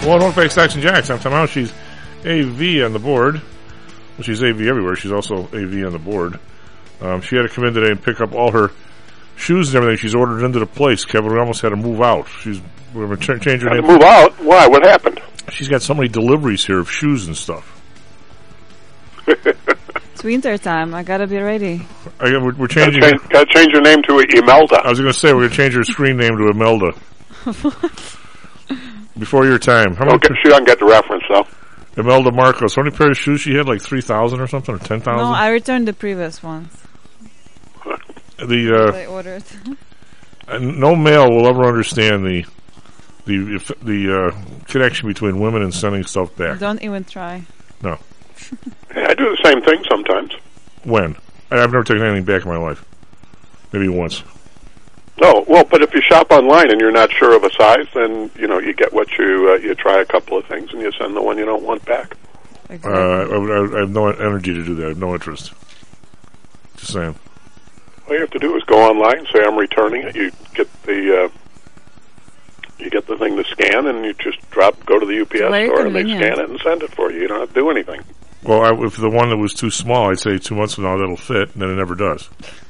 Well, don't face Stacks and Jacks. I'm talking about she's AV on the board. Well, she's AV everywhere. She's also AV on the board. She had to come in today and pick up all her shoes and everything she's ordered into the place. Kevin, we almost had to move out. We're going to change her name. Move out? Why? What happened? She's got so many deliveries here of shoes and stuff. It's winter time. I gotta be ready. We're changing. Gotta change your name to Imelda. I was going to say we're going to change her screen name to Imelda. Before your time. She doesn't get the reference, though. Imelda Marcos. How many pairs of shoes she had? Like 3,000 or something, or 10,000? No, I returned the previous ones. I ordered. No male will ever understand the connection between women and sending stuff back. Don't even try. No. Yeah, I do the same thing sometimes. When? I've never taken anything back in my life. Maybe once. No, well, but if you shop online and you're not sure of a size, then you get what you try a couple of things and you send the one you don't want back. Exactly. I have no energy to do that. I have no interest. Just saying. All you have to do is go online, say I'm returning it. You get the thing to scan, and you just go to the UPS store and they scan it and send it for you. You don't have to do anything. Well, if the one that was too small, I'd say 2 months from now that'll fit, and then it never does.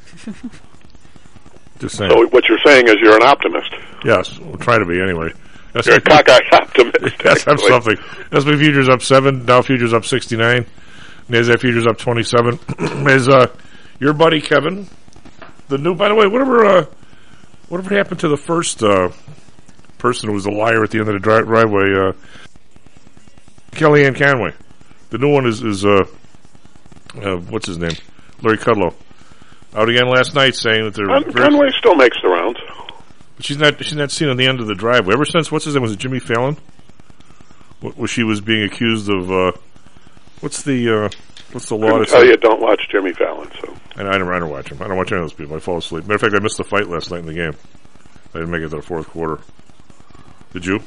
Just saying. So what you're saying is you're an optimist. Yes, we'll try to be anyway. You're a cockeyed optimist. That's something. S&P futures up 7, Dow futures up 69, NASDAQ futures up 27. Is your buddy Kevin the new? By the way, whatever happened to the first person who was a liar at the end of the driveway? Kellyanne Conway. The new one is what's his name? Larry Kudlow. Out again last night saying that they're... Conway still makes the rounds. But she's not seen on the end of the driveway. Ever since, what's his name? Was it Jimmy Fallon? Where she was being accused of... what's the law? I tell you, don't watch Jimmy Fallon. So I don't watch him. I don't watch any of those people. I fall asleep. Matter of fact, I missed the fight last night in the game. I didn't make it to the fourth quarter. Did you?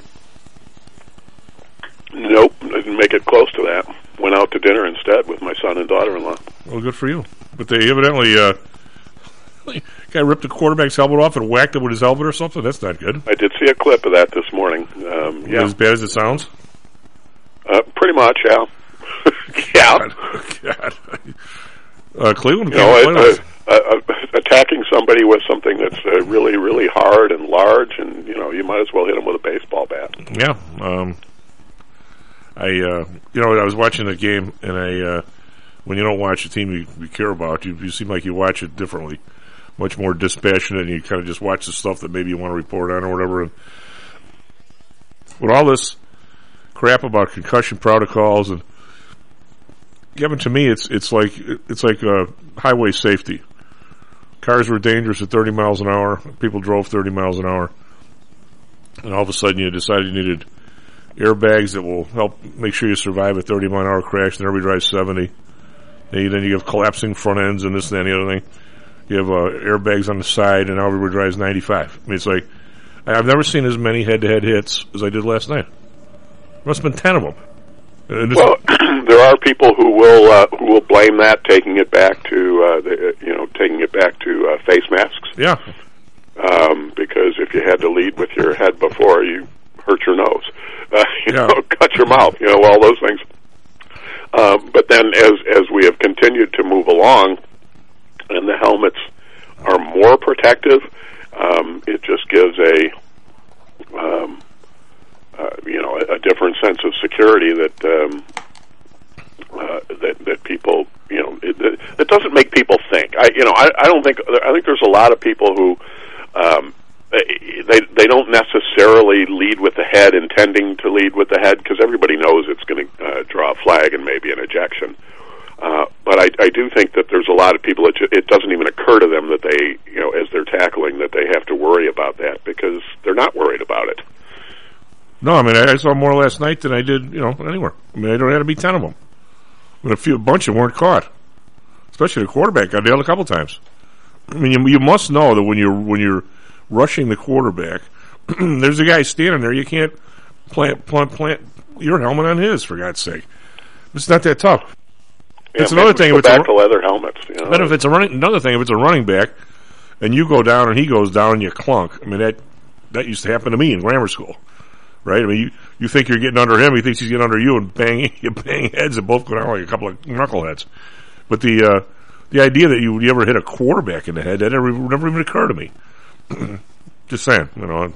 Nope. I didn't make it close to that. Went out to dinner instead with my son and daughter-in-law. Well, good for you. But they evidently... guy ripped the quarterback's helmet off and whacked him with his helmet or something? That's not good. I did see a clip of that this morning. Yeah. As bad as it sounds? Pretty much, yeah. Yeah. God. Cleveland attacking somebody with something that's really, really hard and large, and you might as well hit him with a baseball bat. Yeah. I was watching the game, and when you don't watch a team you care about, you seem like you watch it differently, much more dispassionate, and you kind of just watch the stuff that maybe you want to report on or whatever. And with all this crap about concussion protocols and Kevin, to me, it's like highway safety. Cars were dangerous at 30 miles an hour. People drove 30 miles an hour, and all of a sudden you decided you needed airbags that will help make sure you survive a 30-mile-an-hour crash, and everybody drives 70. Then you have collapsing front ends and this and that and the other thing. You have airbags on the side, and now everybody drives 95. I mean, it's like, I've never seen as many head-to-head hits as I did last night. There must have been 10 of them. Well, there are people who will blame that, taking it back to face masks. Yeah. Because if you had to lead with your head before, you hurt your nose. Cut your mouth. All those things. But then, as we have continued to move along, and the helmets are more protective, it just gives a different sense of security that people, it doesn't make people think. I think there's a lot of people who they don't necessarily lead with the head, intending to lead with the head, because everybody knows it's going to draw a flag and maybe an ejection. But I do think that there's a lot of people it doesn't even occur to them that they, as they're tackling, that they have to worry about that, because they're not worried about it. No, I mean, I saw more last night than I did, anywhere. I mean, there had to be 10 of them. I mean, a bunch of them weren't caught. Especially the quarterback got nailed a couple times. I mean, you must know that when you're rushing the quarterback, there's a guy standing there. You can't plant your helmet on his, for God's sake. It's not that tough. Yeah, it's another thing if it's back to leather helmets. But if it's another thing if it's a running back, and you go down and he goes down and you clunk. I mean, that used to happen to me in grammar school. Right? I mean, you think you're getting under him, he thinks he's getting under you, and you bang heads and both go down like a couple of knuckleheads. But the idea that you ever hit a quarterback in the head, that never even occurred to me. Just saying, you know.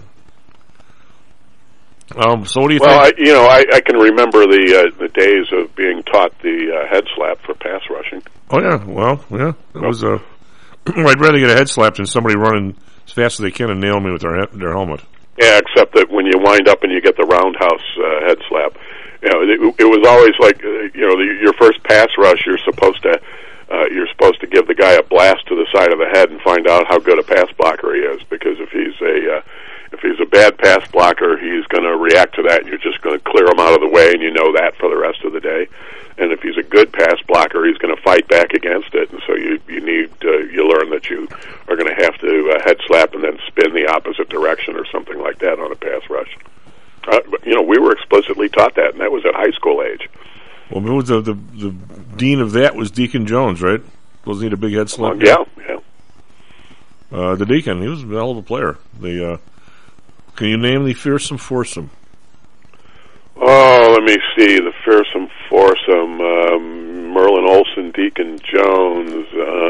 So what do you think? Well, I can remember the days of being taught the head slap for pass rushing. Oh yeah, well, yeah, it was. I'd rather get a head slap than somebody running as fast as they can and nail me with their helmet. Yeah, except that when you wind up and you get the roundhouse head slap, you know, it was always like, your first pass rush, you're supposed to give the guy a blast to the side of the head and find out how good a pass blocker he is, because if he's a bad pass blocker, he's going to react to that, and you're just going to clear him out of the way, and you know that for the rest of the day. And if he's a good pass blocker, he's going to fight back against it, and so you learn that you are going to have to head slap and then spin the opposite direction or something like that on a pass rush. We were explicitly taught that, and that was at high school age. Well, the dean of that was Deacon Jones, right? Wasn't he the big head slap? Yeah. The Deacon, he was a hell of a player. Can you name the fearsome foursome? Oh, let me see. The fearsome foursome: Merlin Olsen, Deacon Jones.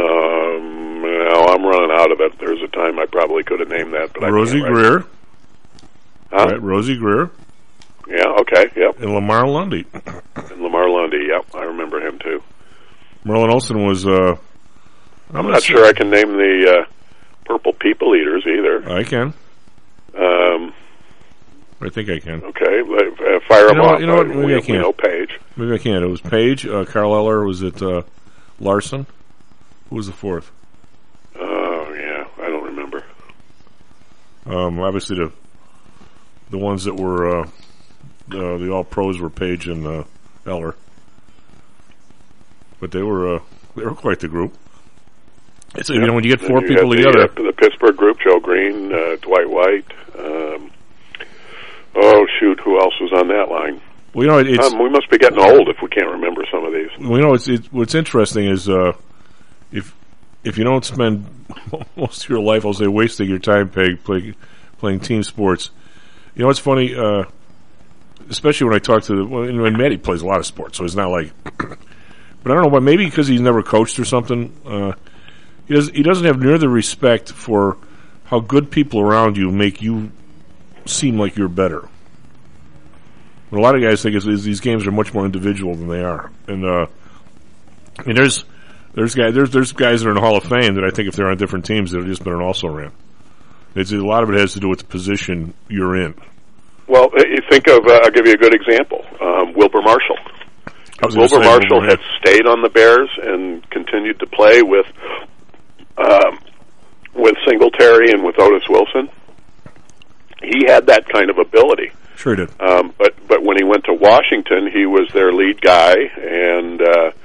I'm running out of it. There's a time I probably could have named that, but Rosie Greer. Right, Rosie Greer. Yeah. Okay. Yep. And Lamar Lundy. Yep, I remember him too. Merlin Olsen was. I'm not sure I can name the Purple People Eaters either. I can. I think I can. Okay, fire them off. You know what? Maybe I can. We know Page. Maybe I can. It was Page. Carl Eller. Was it Larson? Who was the fourth? Oh, yeah. I don't remember. Obviously, the ones that were the all pros were Page and Eller, but they were quite the group. So when you get four people together, the Pittsburgh group: Joe Green, Dwight White. Who else was on that line? Well, we must be getting old if we can't remember some of these. Well, what's interesting is if you don't spend most of your life, I'll say, wasting your time playing team sports. You know what's funny? Especially when I talk to when Matty plays a lot of sports, so it's not like. But I don't know, but maybe because he's never coached or something, he doesn't have near the respect for how good people around you make you seem like you're better. And a lot of guys think these games are much more individual than they are, and there's guys that are in the Hall of Fame that I think if they're on different teams that have just been an also-ran. A lot of it has to do with the position you're in. Well, you think of I'll give you a good example. Wilbur Marshall. Wilbur Marshall had stayed on the Bears and continued to play with Singletary and with Otis Wilson. He had that kind of ability. Sure he did. But when he went to Washington, he was their lead guy, and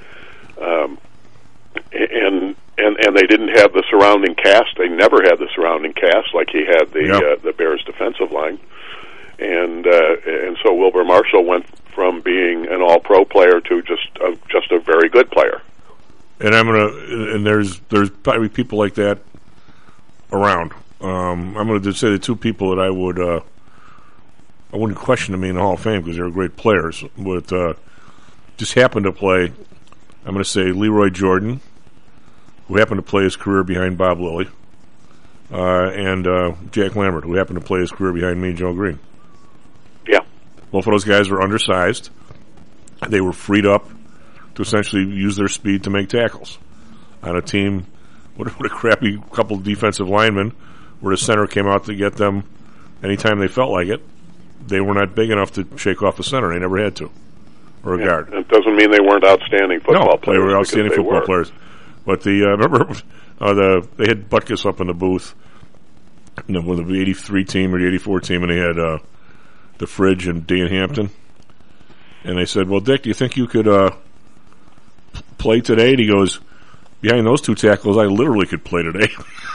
they didn't have the surrounding cast. They never had the surrounding cast like he had the Bears defensive line, and so Wilbur Marshall went from being an All-Pro player to just a very good player. And there's probably people like that around. I'm going to say the two people that I wouldn't question to me in the Hall of Fame because they were great players, but just happened to play. I'm going to say Leroy Jordan, who happened to play his career behind Bob Lilly, and Jack Lambert, who happened to play his career behind me and Joe Green. Yeah. Both of those guys were undersized. They were freed up to essentially use their speed to make tackles on a team. What a crappy couple of defensive linemen where the center came out to get them anytime they felt like it. They were not big enough to shake off the center. They never had to. Or a guard. It doesn't mean they weren't outstanding football players. They were outstanding football players. But remember they had Butkus up in the booth with the 83 team or the 84 team, and they had the Fridge and Dan Hampton. And they said, well, Dick, do you think you could play today? And he goes, behind those two tackles, I literally could play today.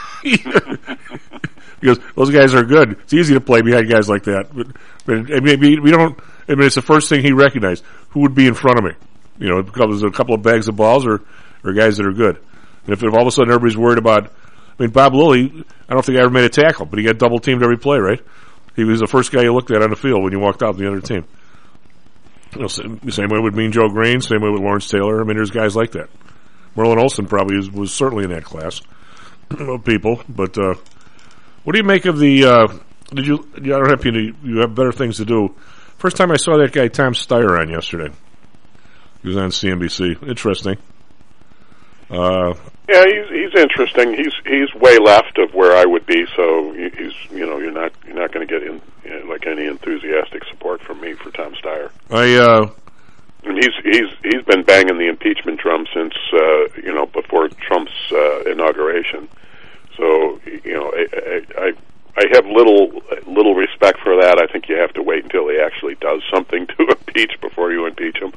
Because those guys are good. It's easy to play behind guys like that. But maybe we don't. I mean, it's the first thing he recognized. Who would be in front of me? You know, there's a couple of bags of balls or guys that are good. And if all of a sudden everybody's worried about, I mean, Bob Lilly, I don't think I ever made a tackle, but he got double teamed every play, right? he was the first guy you looked at on the field when you walked out the other team. You know, same way with Mean Joe Green, same way with Lawrence Taylor. I mean, there's guys like that. Merlin Olsen probably was certainly in that class of people. But what do you make of the? I don't have you have better things to do. First time I saw that guy Tom Steyer on yesterday. He was on CNBC. Interesting. Yeah, he's interesting. He's way left of where I would be. So you're not going to get like any enthusiastic support from me for Tom Steyer. And he's been banging the impeachment drum since before Trump's inauguration. So I have little respect for that. I think you have to wait until he actually does something to impeach before you impeach him.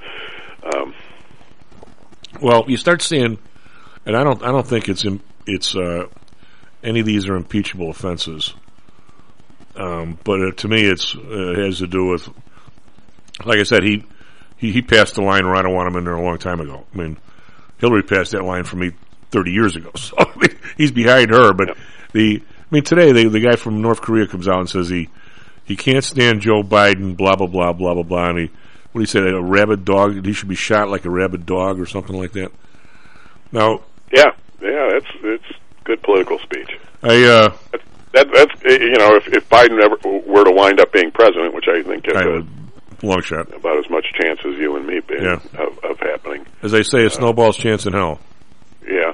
Well, you start seeing, and I don't think it's any of these are impeachable offenses. But to me, it has to do with, like I said, he passed the line where I don't want him in there a long time ago. I mean, Hillary passed that line for me 30 years ago, so I mean, he's behind her. But today the guy from North Korea comes out and says he can't stand Joe Biden, blah blah blah blah blah blah. And what do you say? A rabid dog? He should be shot like a rabid dog or something like that. Now, yeah, it's good political speech. That's if Biden ever were to wind up being president, which I think is a long shot, about as much chance as you and me being of happening. As they say, a snowball's chance in hell. Yeah.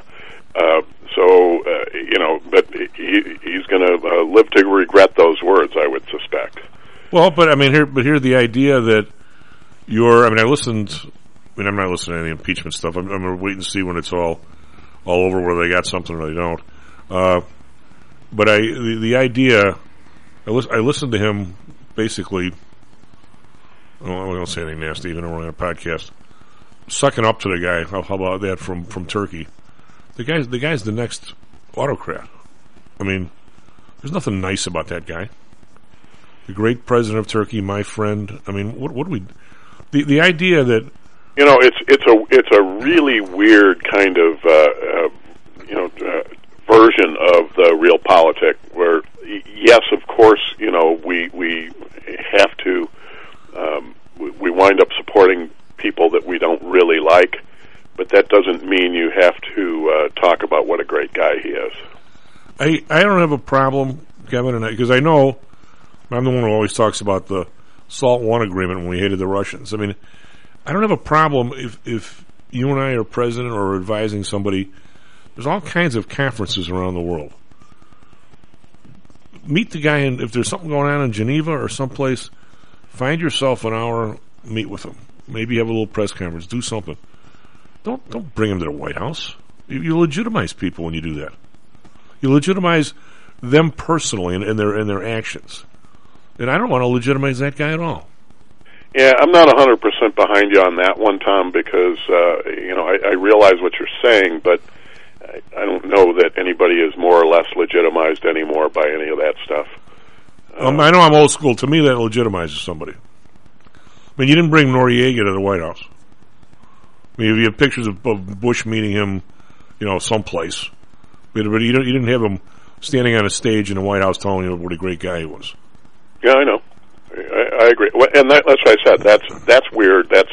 But he's going to live to regret those words, I would suspect. Well, but I mean, here the idea that I'm not listening to any impeachment stuff. I'm going to wait and see when it's all over, whether they got something or they don't. But the idea, I listened to him basically. I don't say anything nasty, even on a podcast. Sucking up to the guy. How about that from Turkey? The guy's the next autocrat. I mean, there's nothing nice about that guy. The great president of Turkey, my friend. I mean, what do we? The idea that it's a really weird kind of version of the real politic. Where yes, of course, we have to we wind up supporting people that we don't really like. But that doesn't mean you have to talk about what a great guy he is. I don't have a problem, Kevin, because I know I'm the one who always talks about the SALT I agreement when we hated the Russians. I mean, I don't have a problem if you and I are president or advising somebody. There's all kinds of conferences around the world. Meet the guy, and if there's something going on in Geneva or someplace, find yourself an hour, meet with him. Maybe have a little press conference, do something. Don't bring him to the White House. You legitimize people when you do that. You legitimize them personally and their actions. And I don't want to legitimize that guy at all. Yeah, I'm not 100% behind you on that one, Tom, because I realize what you're saying, but I don't know that anybody is more or less legitimized anymore by any of that stuff. I know I'm old school. To me, that legitimizes somebody. I mean, you didn't bring Noriega to the White House. I mean, you have pictures of Bush meeting him, someplace. But you didn't have him standing on a stage in the White House telling you what a great guy he was. Yeah, I know. I agree. And that's what I said. That's weird. That's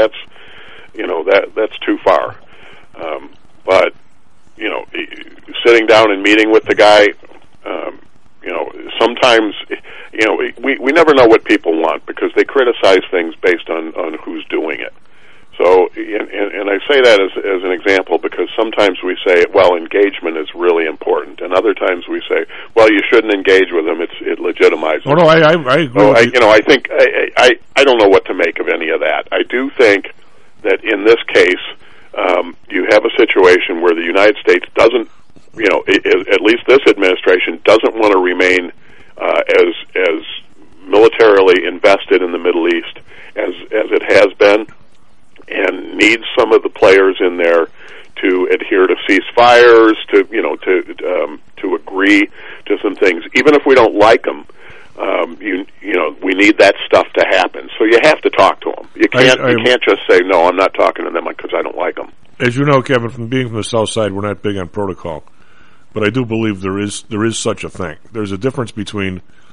too far. But sitting down and meeting with the guy, sometimes we never know what people want because they criticize things based on who's doing it. So, and I say that as an example because sometimes we say, well, engagement is really important, and other times we say, well, you shouldn't engage with them; it legitimizes. Oh no, I agree. So I think I don't know what to make of any of that. I do think that in this case, you have a situation where the United States doesn't, at least this administration doesn't want to remain as militarily invested in the Middle East as it has been. And needs some of the players in there to adhere to ceasefires, to agree to some things, even if we don't like them. We need that stuff to happen. So you have to talk to them. You can't just say no. I'm not talking to them because I don't like them. As you know, Kevin, from being from the South Side, we're not big on protocol, but I do believe there is such a thing. There's a difference between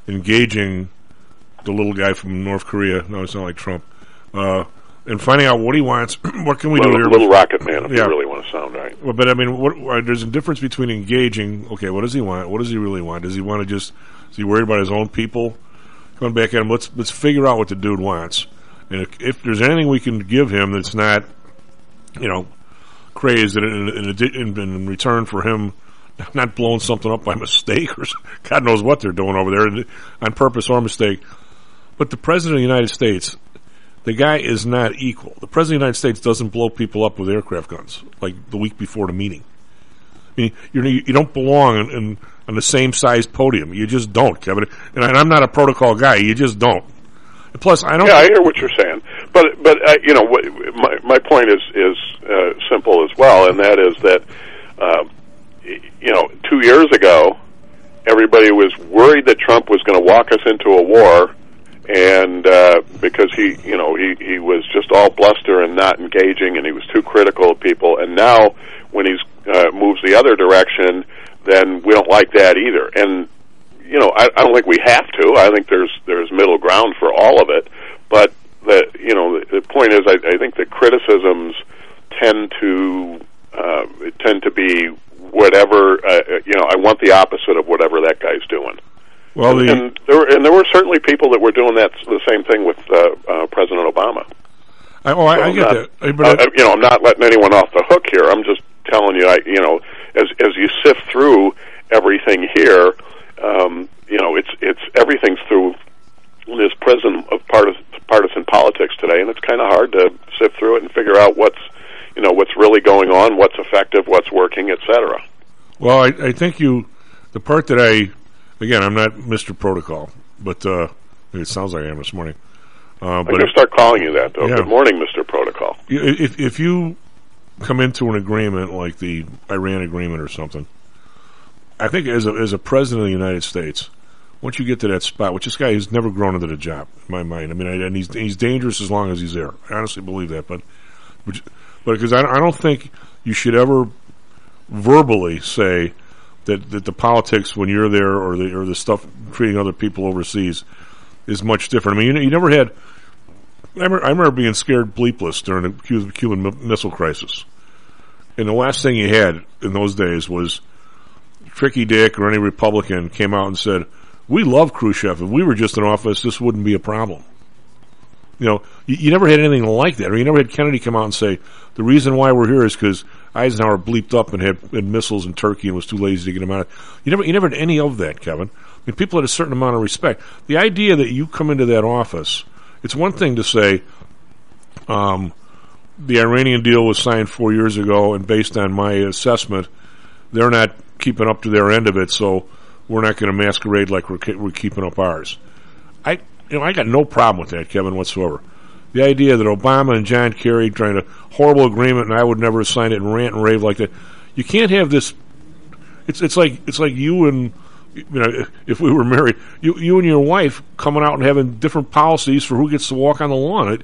engaging the little guy from North Korea. No, it's not like Trump. And finding out what he wants. What can we do here? Little rocket man, if you really want to sound right. Well, but I mean, there's a difference between engaging. Okay, what does he want? What does he really want? Does he want to just? Is he worried about his own people coming back at him? Let's figure out what the dude wants. And if there's anything we can give him that's not, crazed, in return for him not blowing something up by mistake or God knows what they're doing over there on purpose or mistake. But the President of the United States, the guy is not equal. The President of the United States doesn't blow people up with aircraft guns like the week before the meeting. I mean, you don't belong on the same size podium. You just don't, Kevin. And I'm not a protocol guy. You just don't. And plus, I don't. Yeah, I hear what you're saying, but my point is simple as well, and that is that 2 years ago, everybody was worried that Trump was going to walk us into a war. And because he was just all bluster and not engaging, and he was too critical of people. And now, when he's moves the other direction, then we don't like that either. And I don't think we have to. I think there's middle ground for all of it. But the point is, I think the criticisms tend to be whatever. I want the opposite of whatever that guy's doing. Well, and there were certainly people that were doing the same thing with President Obama. I get that. I'm not letting anyone off the hook here. I'm just telling you, as you sift through everything here, it's everything's through this prism of partisan politics today, and it's kind of hard to sift through it and figure out what's really going on, what's effective, what's working, etc. Well, I think the part that again, I'm not Mr. Protocol, but it sounds like I am this morning. But I'm going to start calling you that, though. Yeah. Good morning, Mr. Protocol. If you come into an agreement like the Iran agreement or something, I think as a president of the United States, once you get to that spot, which this guy has never grown into the job, in my mind. I mean, and he's dangerous as long as he's there. I honestly believe that, but because I don't think you should ever verbally say that the politics when you're there or the stuff treating other people overseas is much different. I mean, you never had. I remember being scared bleepless during the Cuban Missile Crisis, and the last thing you had in those days was Tricky Dick or any Republican came out and said, "We love Khrushchev. If we were just in office, this wouldn't be a problem." You never had anything like that, or you never had Kennedy come out and say, "The reason why we're here is because Eisenhower bleeped up and had missiles in Turkey and was too lazy to get them out." You never had any of that, Kevin. I mean, people had a certain amount of respect. The idea that you come into that office, it's one thing to say, the Iranian deal was signed 4 years ago, and based on my assessment, they're not keeping up to their end of it, so we're not going to masquerade like we're keeping up ours. I got no problem with that, Kevin, whatsoever. The idea that Obama and John Kerry trying a horrible agreement and I would never sign it and rant and rave like that. You can't have this. It's like you and if we were married, you and your wife coming out and having different policies for who gets to walk on the lawn.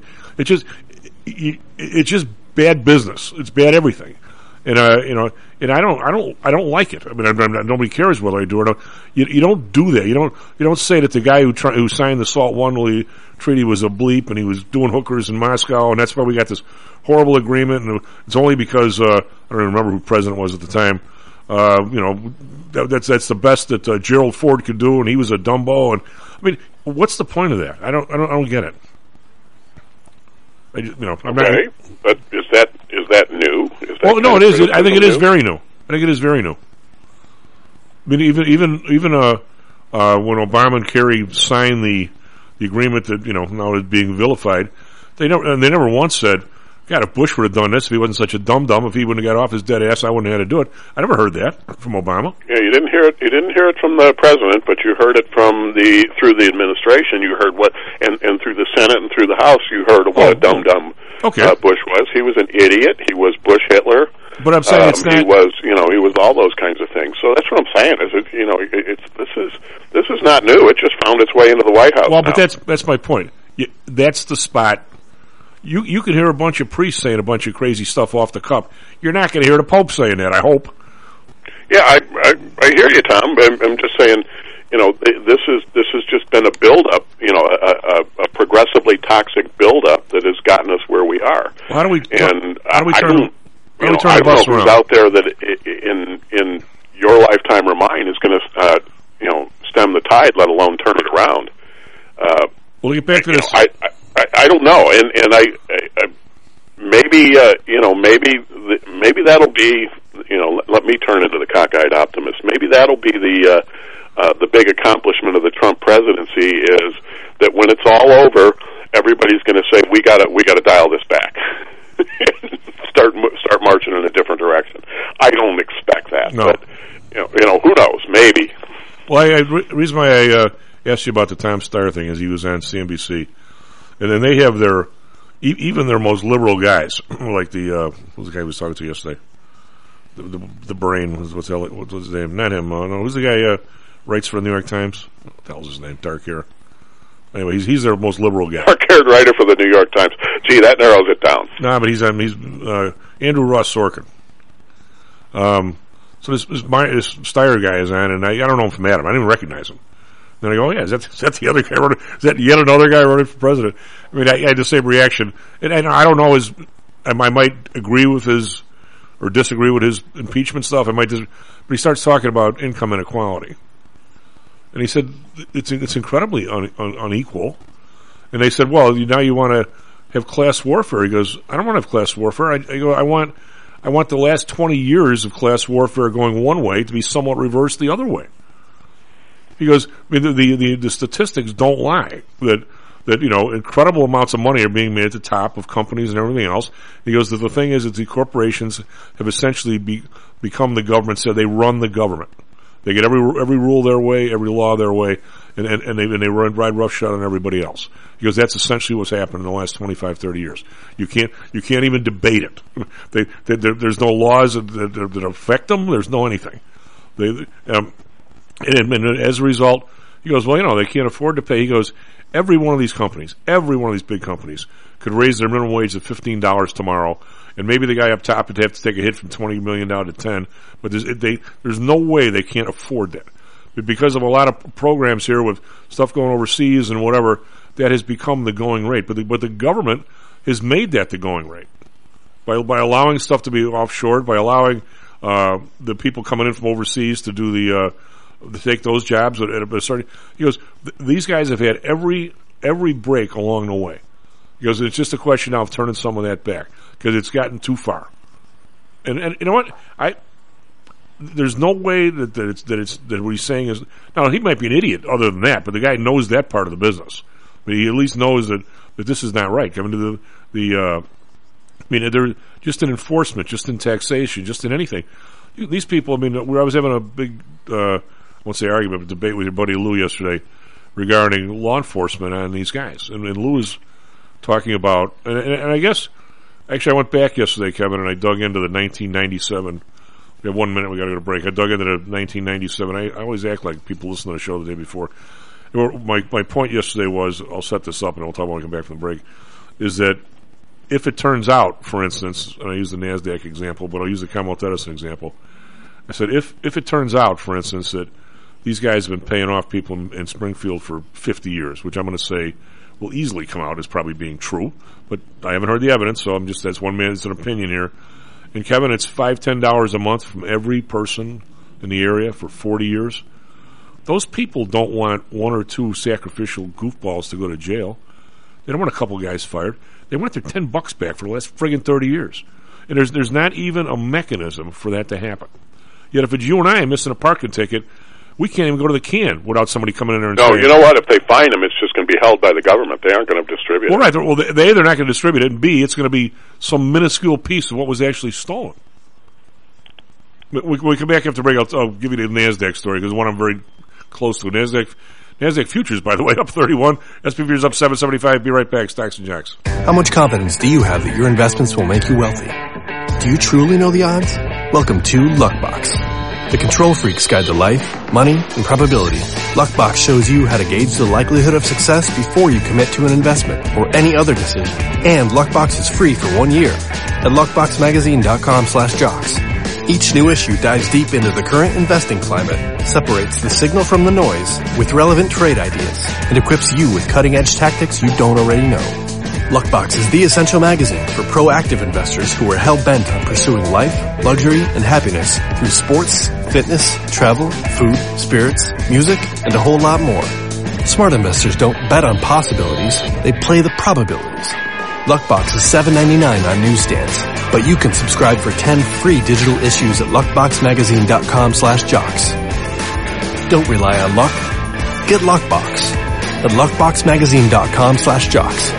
It's just bad business. It's bad everything. And and I don't like it. I mean, nobody cares whether I do or not. You don't do that. You don't say that the guy who signed the Salt-Wanley Treaty was a bleep and he was doing hookers in Moscow, and that's why we got this horrible agreement. And it's only because I don't even remember who president was at the time. That's the best that Gerald Ford could do, and he was a dumbo. And I mean, what's the point of that? I don't get it. I'm okay, but is that new? No, it is. I think it is very new. I think it is very new. I mean, even when Obama and Kerry signed the agreement that now is being vilified, they never once said, "God, if Bush would have done this, if he wasn't such a dum-dum, if he wouldn't have got off his dead ass, I wouldn't have had to do it." I never heard that from Obama. Yeah, you didn't hear it. You didn't hear it from the president, but you heard it through the administration. You heard and through the Senate and through the House, you heard what a dum-dum Bush was. He was an idiot. He was Bush Hitler. But I'm saying it's not. He was all those kinds of things. So that's what I'm saying. This is not new. It just found its way into the White House. Well, but that's my point. That's the spot. You can hear a bunch of priests saying a bunch of crazy stuff off the cuff. You're not going to hear the Pope saying that, I hope. Yeah, I hear you, Tom. But I'm just saying, this has just been a buildup, a progressively toxic buildup that has gotten us where we are. Well, how do we turn I don't the bus know who's around? out there that in your lifetime or mine is going to stem the tide, let alone turn it around. We'll get back to this. I don't know, and I maybe maybe that'll be, let me turn into the cockeyed optimist. Maybe that'll be the big accomplishment of the Trump presidency, is that when it's all over, everybody's going to say we got to dial this back, start marching in a different direction. I don't expect that, no. But who knows? Maybe. Well, the reason why I asked you about the Tom Steyer thing is he was on CNBC, and then they have even their most liberal guys, like what was the guy we was talking to yesterday? The brain, what's his name? Not him. No, who's the guy writes for the New York Times? What the hell's his name? Dark hair. Anyway, he's their most liberal guy. Dark-haired writer for the New York Times. Gee, that narrows it down. Nah, but he's Andrew Ross Sorkin. So this Steyer guy is on, and I don't know him from Adam. I didn't even recognize him. Then I go, is that the other guy running? Is that yet another guy running for president? I mean, I had the same reaction, and I don't know I might agree with his or disagree with his impeachment stuff. But he starts talking about income inequality, and he said it's incredibly unequal. And they said, well, now you want to have class warfare. He goes, I don't want to have class warfare. I want the last 20 years of class warfare going one way to be somewhat reversed the other way. He goes, I mean, the statistics don't lie that incredible amounts of money are being made at the top of companies and everything else. He goes, the thing is that the corporations have essentially become the government, so they run the government. They get every rule their way, every law their way, and they ride roughshod on everybody else. He goes, that's essentially what's happened in the last 25, 30 years. You can't even debate it. There's no laws that affect them. There's no anything. And as a result, he goes, well, they can't afford to pay. He goes, every one of these big companies could raise their minimum wage to $15 tomorrow, and maybe the guy up top would have to take a hit from $20 million down to 10. But there's no way they can't afford that. But because of a lot of programs here with stuff going overseas and whatever, that has become the going rate. But the government has made that the going rate by allowing stuff to be offshored, by allowing the people coming in from overseas to do to take those jobs. He goes, these guys have had every break along the way. He goes, it's just a question now of turning some of that back because it's gotten too far. And you know what? There's no way that what he's saying is, now he might be an idiot other than that, but the guy knows that part of the business. But he at least knows that this is not right. Coming to they're just in enforcement, just in taxation, just in anything. These people, I was having a big, I won't say argument, but debate with your buddy Lou yesterday regarding law enforcement on these guys. And Lou was talking about, and I guess, actually I went back yesterday, Kevin, and I dug into the 1997. We have 1 minute, we got to go to break. I dug into the 1997. I always act like people listen to the show the day before. My point yesterday was, I'll set this up and I'll talk about when I come back from the break, is that if it turns out, for instance, and I use the NASDAQ example, but I'll use the Commonwealth Edison example. I said, if it turns out, for instance, that these guys have been paying off people in Springfield for 50 years, which I'm going to say will easily come out as probably being true, but I haven't heard the evidence, so that's one man's an opinion here. And Kevin, it's $5-10 a month from every person in the area for 40 years. Those people don't want one or two sacrificial goofballs to go to jail. They don't want a couple guys fired. They want their $10 back for the last friggin' 30 years. And there's not even a mechanism for that to happen. Yet if it's you and I missing a parking ticket, we can't even go to the can without somebody coming in there and saying... No, you know what? If they find them, it's just going to be held by the government. They aren't going to distribute it. Well, right. Well, they're not going to distribute it, and B, it's going to be some minuscule piece of what was actually stolen. We come back after break. I'll give you the NASDAQ story, because one I'm very close to. NASDAQ futures, by the way, up 31. SP futures up 775. Be right back. Stocks and Jocks. How much confidence do you have that your investments will make you wealthy? Do you truly know the odds? Welcome to Luckbox, the control freak's guide to life, money, and probability. Luckbox shows you how to gauge the likelihood of success before you commit to an investment or any other decision. And Luckbox is free for 1 year at luckboxmagazine.com/jocks. Each new issue dives deep into the current investing climate, separates the signal from the noise with relevant trade ideas, and equips you with cutting-edge tactics you don't already know. Luckbox is the essential magazine for proactive investors who are hell-bent on pursuing life, luxury, and happiness through sports, fitness, travel, food, spirits, music, and a whole lot more. Smart investors don't bet on possibilities, they play the probabilities. Luckbox is $7.99 on newsstands, but you can subscribe for 10 free digital issues at luckboxmagazine.com/jocks. Don't rely on luck. Get Luckbox at luckboxmagazine.com/jocks.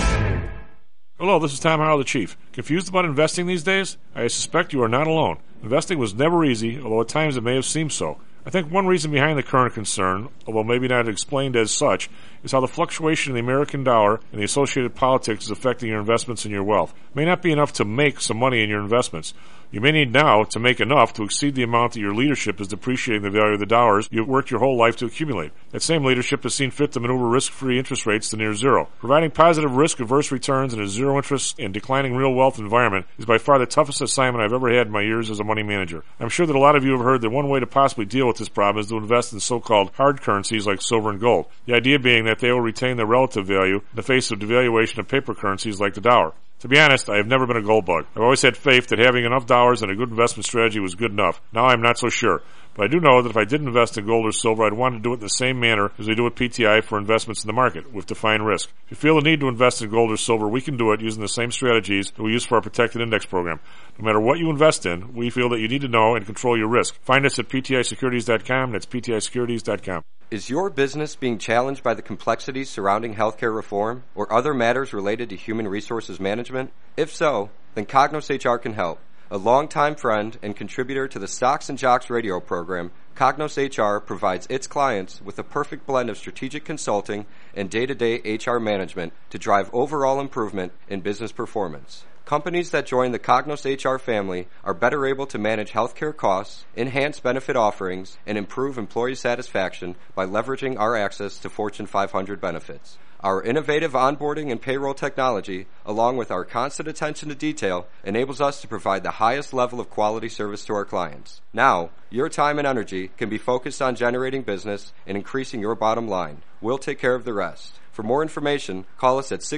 Hello, this is Tom Howell, the Chief. Confused about investing these days? I suspect you are not alone. Investing was never easy, although at times it may have seemed so. I think one reason behind the current concern, although maybe not explained as such, is how the fluctuation in the American dollar and the associated politics is affecting your investments and your wealth. It may not be enough to make some money in your investments. You may need now to make enough to exceed the amount that your leadership is depreciating the value of the dollars you've worked your whole life to accumulate. That same leadership has seen fit to maneuver risk-free interest rates to near zero. Providing positive risk-averse returns in a zero-interest and declining real wealth environment is by far the toughest assignment I've ever had in my years as a money manager. I'm sure that a lot of you have heard that one way to possibly deal with this problem is to invest in so-called hard currencies like silver and gold. The idea being that they will retain their relative value in the face of devaluation of paper currencies like the dollar. To be honest, I have never been a gold bug. I've always had faith that having enough dollars and a good investment strategy was good enough. Now I'm not so sure. But I do know that if I did invest in gold or silver, I'd want to do it in the same manner as we do with PTI for investments in the market, with defined risk. If you feel the need to invest in gold or silver, we can do it using the same strategies that we use for our protected index program. No matter what you invest in, we feel that you need to know and control your risk. Find us at PTIsecurities.com. That's PTIsecurities.com. Is your business being challenged by the complexities surrounding healthcare reform or other matters related to human resources management? If so, then Cognos HR can help. A longtime friend and contributor to the Stocks and Jocks radio program, Cognos HR provides its clients with a perfect blend of strategic consulting and day-to-day HR management to drive overall improvement in business performance. Companies that join the Cognos HR family are better able to manage healthcare costs, enhance benefit offerings, and improve employee satisfaction by leveraging our access to Fortune 500 benefits. Our innovative onboarding and payroll technology, along with our constant attention to detail, enables us to provide the highest level of quality service to our clients. Now, your time and energy can be focused on generating business and increasing your bottom line. We'll take care of the rest. For more information, call us at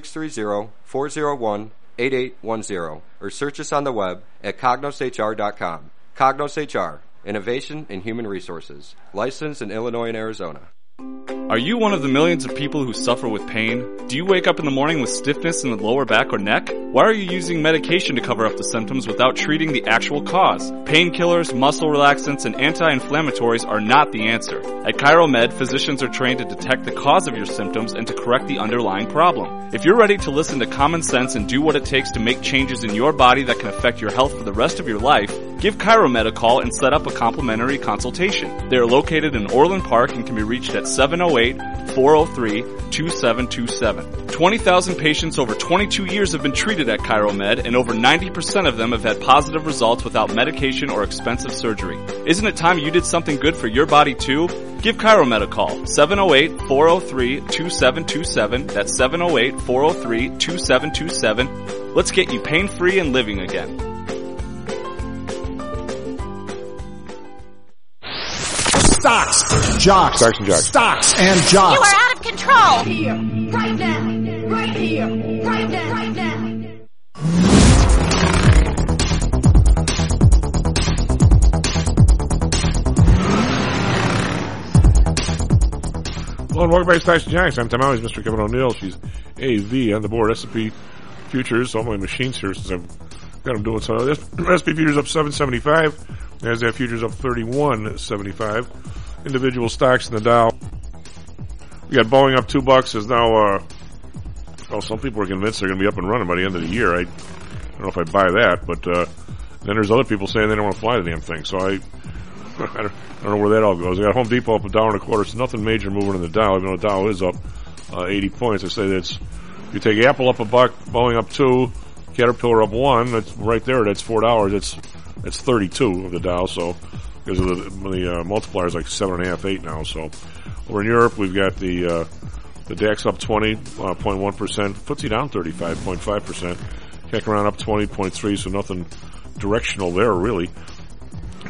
630-401-8810 or search us on the web at cognoshr.com. Cognos HR, Innovation in Human Resources, licensed in Illinois and Arizona. Are you one of the millions of people who suffer with pain? Do you wake up in the morning with stiffness in the lower back or neck? Why are you using medication to cover up the symptoms without treating the actual cause? Painkillers, muscle relaxants, and anti-inflammatories are not the answer. At ChiroMed, physicians are trained to detect the cause of your symptoms and to correct the underlying problem. If you're ready to listen to common sense and do what it takes to make changes in your body that can affect your health for the rest of your life, give ChiroMed a call and set up a complimentary consultation. They are located in Orland Park and can be reached at 708-403-2727. 20,000 patients over 22 years have been treated at ChiroMed, and over 90% of them have had positive results without medication or expensive surgery. Isn't it time you did something good for your body too? Give ChiroMed a call, 708-403-2727. That's 708-403-2727. Let's get you pain-free and living again. Stocks, jocks, Stocks and jocks. Stocks and jocks. You are out of control. Here, right now, right here, right now, right now. Hello and welcome back to Stocks and Jocks. I'm Tom Howell. He's Mr. Kevin O'Neill. She's AV on the board. S&P futures. All my machines here since I've got them doing so. S&P futures up 775. NASDAQ futures up 31.75. Individual stocks in the Dow. We got Boeing up $2. Is now, some people are convinced they're going to be up and running by the end of the year. I don't know if I buy that, but then there's other people saying they don't want to fly the damn thing. So I don't know where that all goes. We got Home Depot up $1.25. So nothing major moving in the Dow, even though the Dow is up 80 points. I say that's, you take Apple up $1, Boeing up 2, Caterpillar up 1. That's right there. That's $4. That's 32 of the Dow. So because of the multipliers like 7.5, 8 now. So over in Europe, we've got the DAX up 20.1%, FTSE down 35.5%, CAC around up 20.3. So nothing directional there really.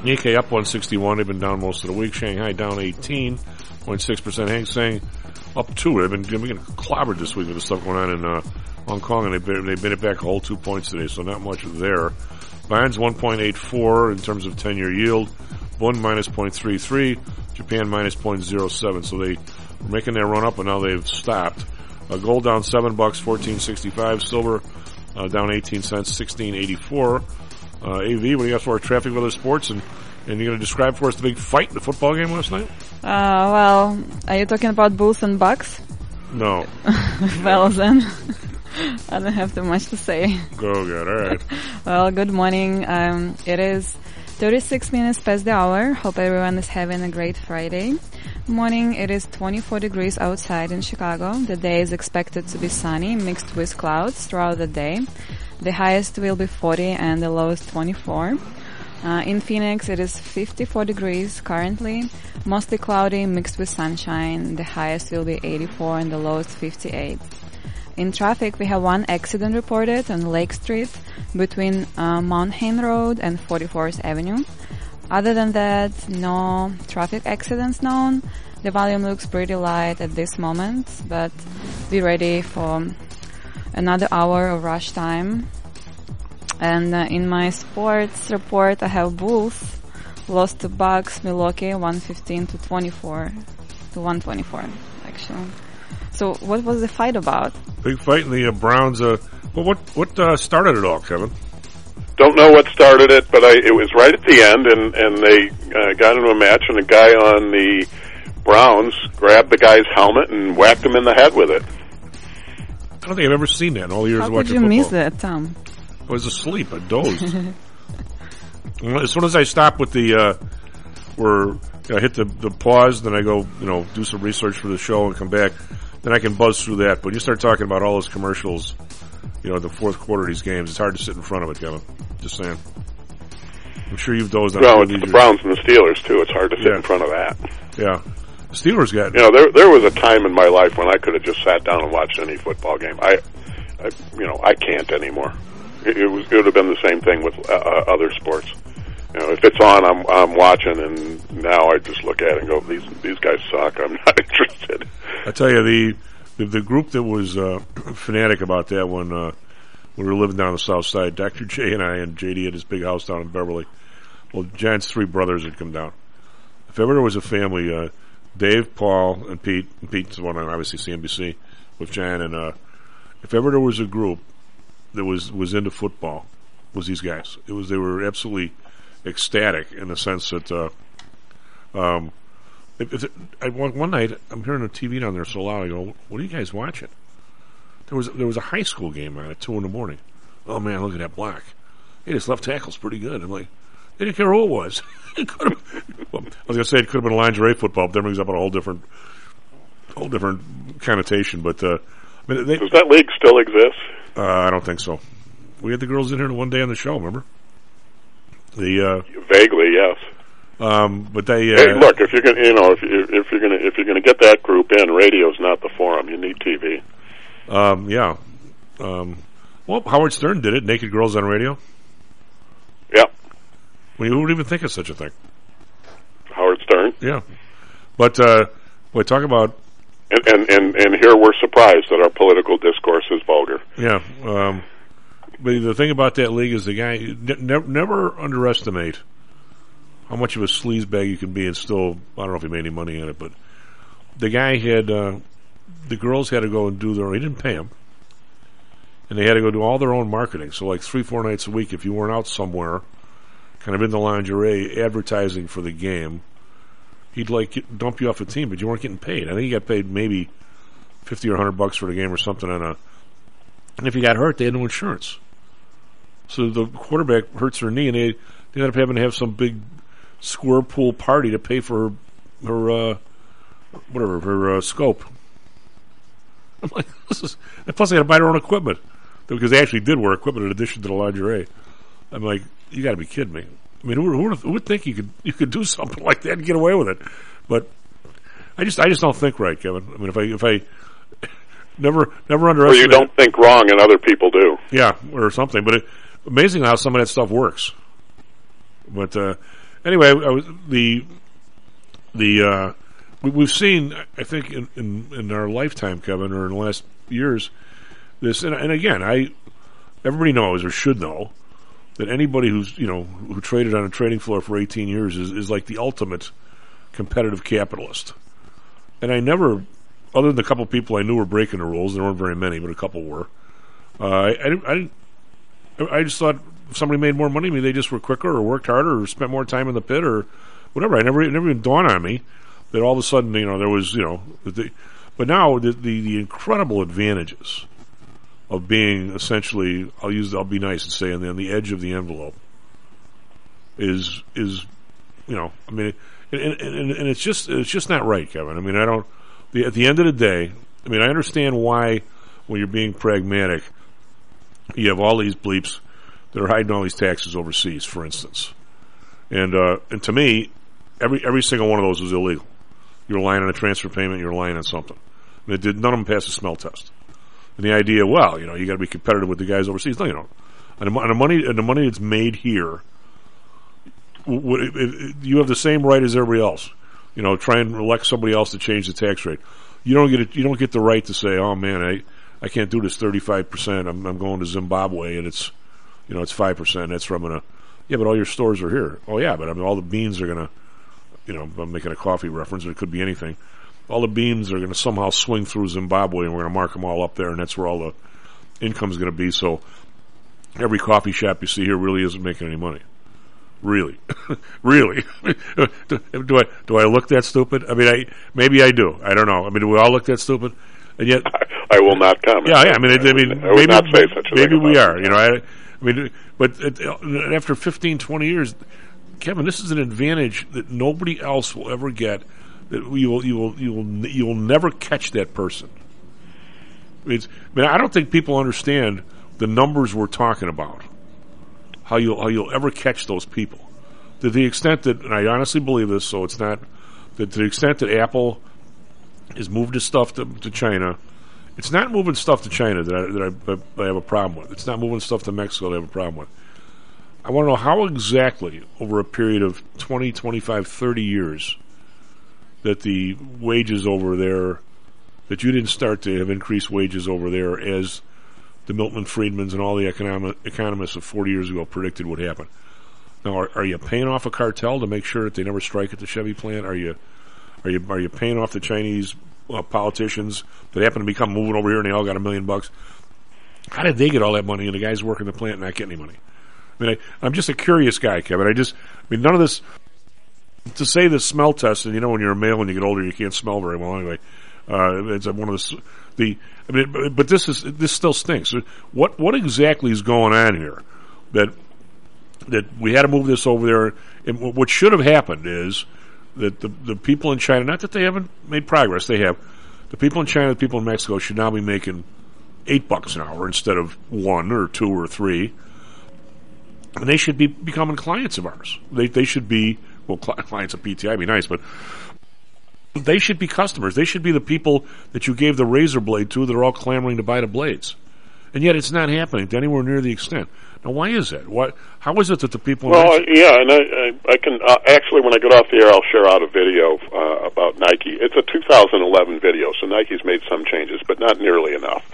Nikkei up 161. They've been down most of the week. Shanghai down 18.6%. Hang Seng up 2. They've been getting clobbered this week with the stuff going on in Hong Kong, and they've been it back a whole 2 points today, so not much there. Bonds 1.84 in terms of 10-year yield. Bund minus 0.33. Japan minus 0.07. So they were making their run up, and now they've stopped. Gold down $7, 14.65. Silver down 18 cents, 16.84. AV, what do you got for our traffic, weather, sports, and you're going to describe for us the big fight in the football game last night? Well, are you talking about Bulls and Bucks? No. Well then, I don't have too much to say. Go good, all right. Well, good morning. It is 36 minutes past the hour. Hope everyone is having a great Friday. Morning, it is 24 degrees outside in Chicago. The day is expected to be sunny, mixed with clouds throughout the day. The highest will be 40 and the lowest 24. In Phoenix, it is 54 degrees currently, mostly cloudy, mixed with sunshine. The highest will be 84 and the lowest 58. In traffic, we have one accident reported on Lake Street between Mount Hain Road and 44th Avenue. Other than that, no traffic accidents known. The volume looks pretty light at this moment, but be ready for another hour of rush time. And in my sports report, I have Bulls lost to Bucks, Milwaukee, 115 to 124, actually. So what was the fight about? Big fight in the Browns. What started it all, Kevin? Don't know what started it, but it was right at the end, and they got into a match, and a guy on the Browns grabbed the guy's helmet and whacked him in the head with it. I don't think I've ever seen that in all the years How of watching could you football. miss that, Tom? I was asleep. I dozed. As soon as I stop with the, I hit the pause, then I go, do some research for the show and come back. Then I can buzz through that. But when you start talking about all those commercials, the fourth quarter of these games, it's hard to sit in front of it, Kevin. Just saying. I'm sure you've dozed on. Well, it's the Browns and the Steelers too. It's hard to sit in front of that. Yeah. The Steelers got. There was a time in my life when I could have just sat down and watched any football game. I can't anymore. It would have been the same thing with other sports. If it's on, I'm watching, and now I just look at it and go, these guys suck. I'm not interested. I tell you, the group that was fanatic about that when we were living down the south side, Dr. J and I and JD at his big house down in Beverly. Well, John's 3 brothers had come down. If ever there was a family, Dave, Paul, and Pete. And Pete's the one on obviously CNBC with John, and if ever there was a group that was into football, was these guys. They were absolutely ecstatic in the sense that one night I'm hearing the TV down there so loud. I go, "What are you guys watching?" There was a high school game on at 2 a.m. Oh man, look at that block! Hey, this left tackle's pretty good. I'm like, they didn't care who it was. I was gonna say it could have been lingerie football, but that brings up a whole different connotation. But does that league still exist? I don't think so. We had the girls in here one day on the show. Remember? Vaguely, yes. But they hey, look, if you're gonna get that group in, radio's not the forum. You need TV. Yeah. Well, Howard Stern did it. Naked Girls on Radio. Yeah. Who would even think of such a thing? Howard Stern. Yeah. But boy, talk about. And here we're surprised that our political discourse is vulgar. Yeah. But the thing about that league is the guy never underestimate how much of a sleazebag you can be and still, I don't know if he made any money on it, but the guy had, the girls had to go and do he didn't pay them, and they had to go do all their own marketing. So like 3-4 nights a week, if you weren't out somewhere, kind of in the lingerie, advertising for the game, he'd dump you off a team, but you weren't getting paid. I think he got paid maybe $50 or $100 for the game or something and if you got hurt, they had no insurance. So the quarterback hurts her knee, and they ended up having to have some big square pool party to pay for her scope. I'm like, and plus they had to buy their own equipment because they actually did wear equipment in addition to the lingerie. I'm like, you got to be kidding me. I mean, who would think you could do something like that and get away with it? But I just don't think right, Kevin. I mean, if I never underestimate. Or you don't think wrong and other people do. Yeah, or something. But amazing how some of that stuff works. But anyway, we've seen, I think, in our lifetime, Kevin, or in the last years, this, and again, everybody knows or should know that anybody who traded on a trading floor for 18 years is like the ultimate competitive capitalist. And I never, other than a couple of people I knew were breaking the rules, there weren't very many, but a couple were. I just thought if somebody made more money than me, they just were quicker or worked harder or spent more time in the pit or whatever. It never even dawned on me that all of a sudden, there was, but now the incredible advantages of being essentially, I'll be nice and say, on the edge of the envelope is I mean, and it's just not right, Kevin. I mean, at the end of the day, I mean, I understand why when you're being pragmatic, you have all these bleeps that are hiding all these taxes overseas, for instance. And to me, every single one of those was illegal. You're lying on a transfer payment, you're lying on something. And none of them passed the smell test. And the idea, you got to be competitive with the guys overseas. No, you don't. And the money that's made here, you have the same right as everybody else. Try and elect somebody else to change the tax rate. You don't get the right to say, oh man, I can't do this 35%. I'm going to Zimbabwe and it's 5%. That's where I'm gonna. Yeah, but all your stores are here. Oh yeah, but I mean all the beans are gonna. I'm making a coffee reference, but it could be anything. All the beans are going to somehow swing through Zimbabwe, and we're going to mark them all up there, and that's where all the income's going to be. So every coffee shop you see here really isn't making any money. Really, really. Do I look that stupid? I mean, maybe I do. I don't know. I mean, do we all look that stupid? And yet, I will not comment. Yeah. I mean, I would not say such a thing. Maybe we are. I mean, but after 15, 20 years. Kevin, this is an advantage that nobody else will ever get. That you will never catch that person. I don't think people understand the numbers we're talking about. How you'll ever catch those people. To the extent that, and I honestly believe this, so it's not that to the extent that Apple has moved its stuff to China, it's not moving stuff to China that I have a problem with. It's not moving stuff to Mexico that I have a problem with. I want to know how exactly, over a period of 20, 25, 30 years, that the wages over there, that you didn't start to have increased wages over there as the Milton Friedmans and all the economists of 40 years ago predicted would happen. Now, are you paying off a cartel to make sure that they never strike at the Chevy plant? Are you paying off the Chinese politicians that happen to become moving over here and they all got $1 million? How did they get all that money and the guys working the plant not get any money? I mean, I'm just a curious guy, Kevin. None of this, to say the smell test, and when you're a male and you get older, you can't smell very well anyway. It's one of but this still stinks. What exactly is going on here that we had to move this over there? And what should have happened is that the people in China, not that they haven't made progress, they have. The people in China, the people in Mexico should now be making $8 an hour instead of $1 or $2 or $3. And they should be becoming clients of ours. They should be, clients of PTI would be nice, but they should be customers. They should be the people that you gave the razor blade to that are all clamoring to buy the blades. And yet it's not happening to anywhere near the extent. Now, why is that? How is it that the people... Well, yeah, and I can... actually, when I get off the air, I'll share out a video about Nike. It's a 2011 video, so Nike's made some changes, but not nearly enough.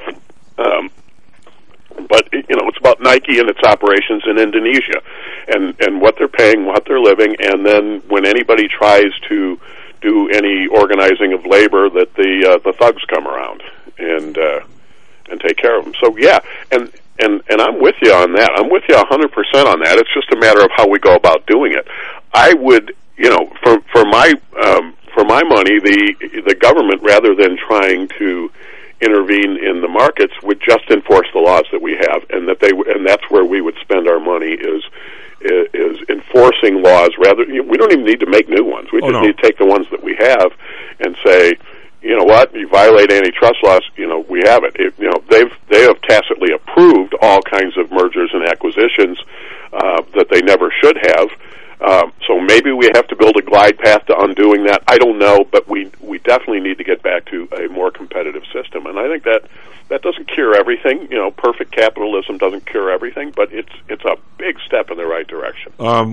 But it's about Nike and its operations in Indonesia, and what they're paying, what they're living, and then when anybody tries to do any organizing of labor, that the thugs come around and take care of them. So yeah, and I'm with you on that. I'm with you 100% on that. It's just a matter of how we go about doing it. I would, for my money, the government, rather than trying to intervene in the markets, would just enforce the laws that we have, and that's where we would spend our money is enforcing laws. Rather, we don't even need to make new ones. We just need to take the ones that we have and say, you know what, you violate antitrust laws. We have it. They have tacitly approved all kinds of mergers and acquisitions that they never should have. So maybe we have to build a glide path to undoing that. I don't know, but we definitely need to get back to a more competitive system. And I think that doesn't cure everything. Perfect capitalism doesn't cure everything, but it's a big step in the right direction.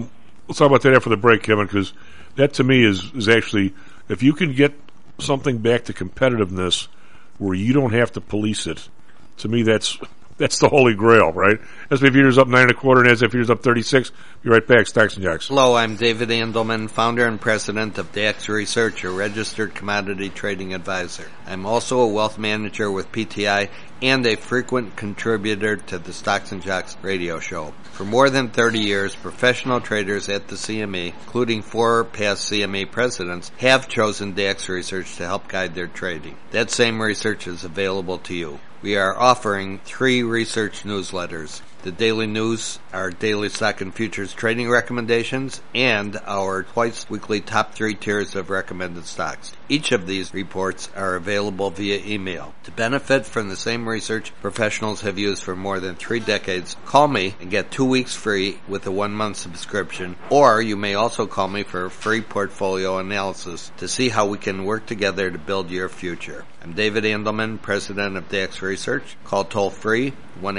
Let's talk about that after the break, Kevin, because that to me is actually, if you can get something back to competitiveness where you don't have to police it, to me that's the holy grail, right? S&P futures up 9 1/4, and NASDAQ futures up 36. Be right back, Stocks and Jocks. Hello, I'm David Andelman, founder and president of DAX Research, a registered commodity trading advisor. I'm also a wealth manager with PTI and a frequent contributor to the Stocks and Jocks radio show. For more than 30 years, professional traders at the CME, including 4 past CME presidents, have chosen DAX Research to help guide their trading. That same research is available to you. We are offering 3 research newsletters: the Daily News, our daily stock and futures trading recommendations, and our twice-weekly top 3 tiers of recommended stocks. Each of these reports are available via email. To benefit from the same research professionals have used for more than 3 decades, call me and get 2 weeks free with a 1-month subscription, or you may also call me for a free portfolio analysis to see how we can work together to build your future. I'm David Andelman, president of DAX Research. Call toll-free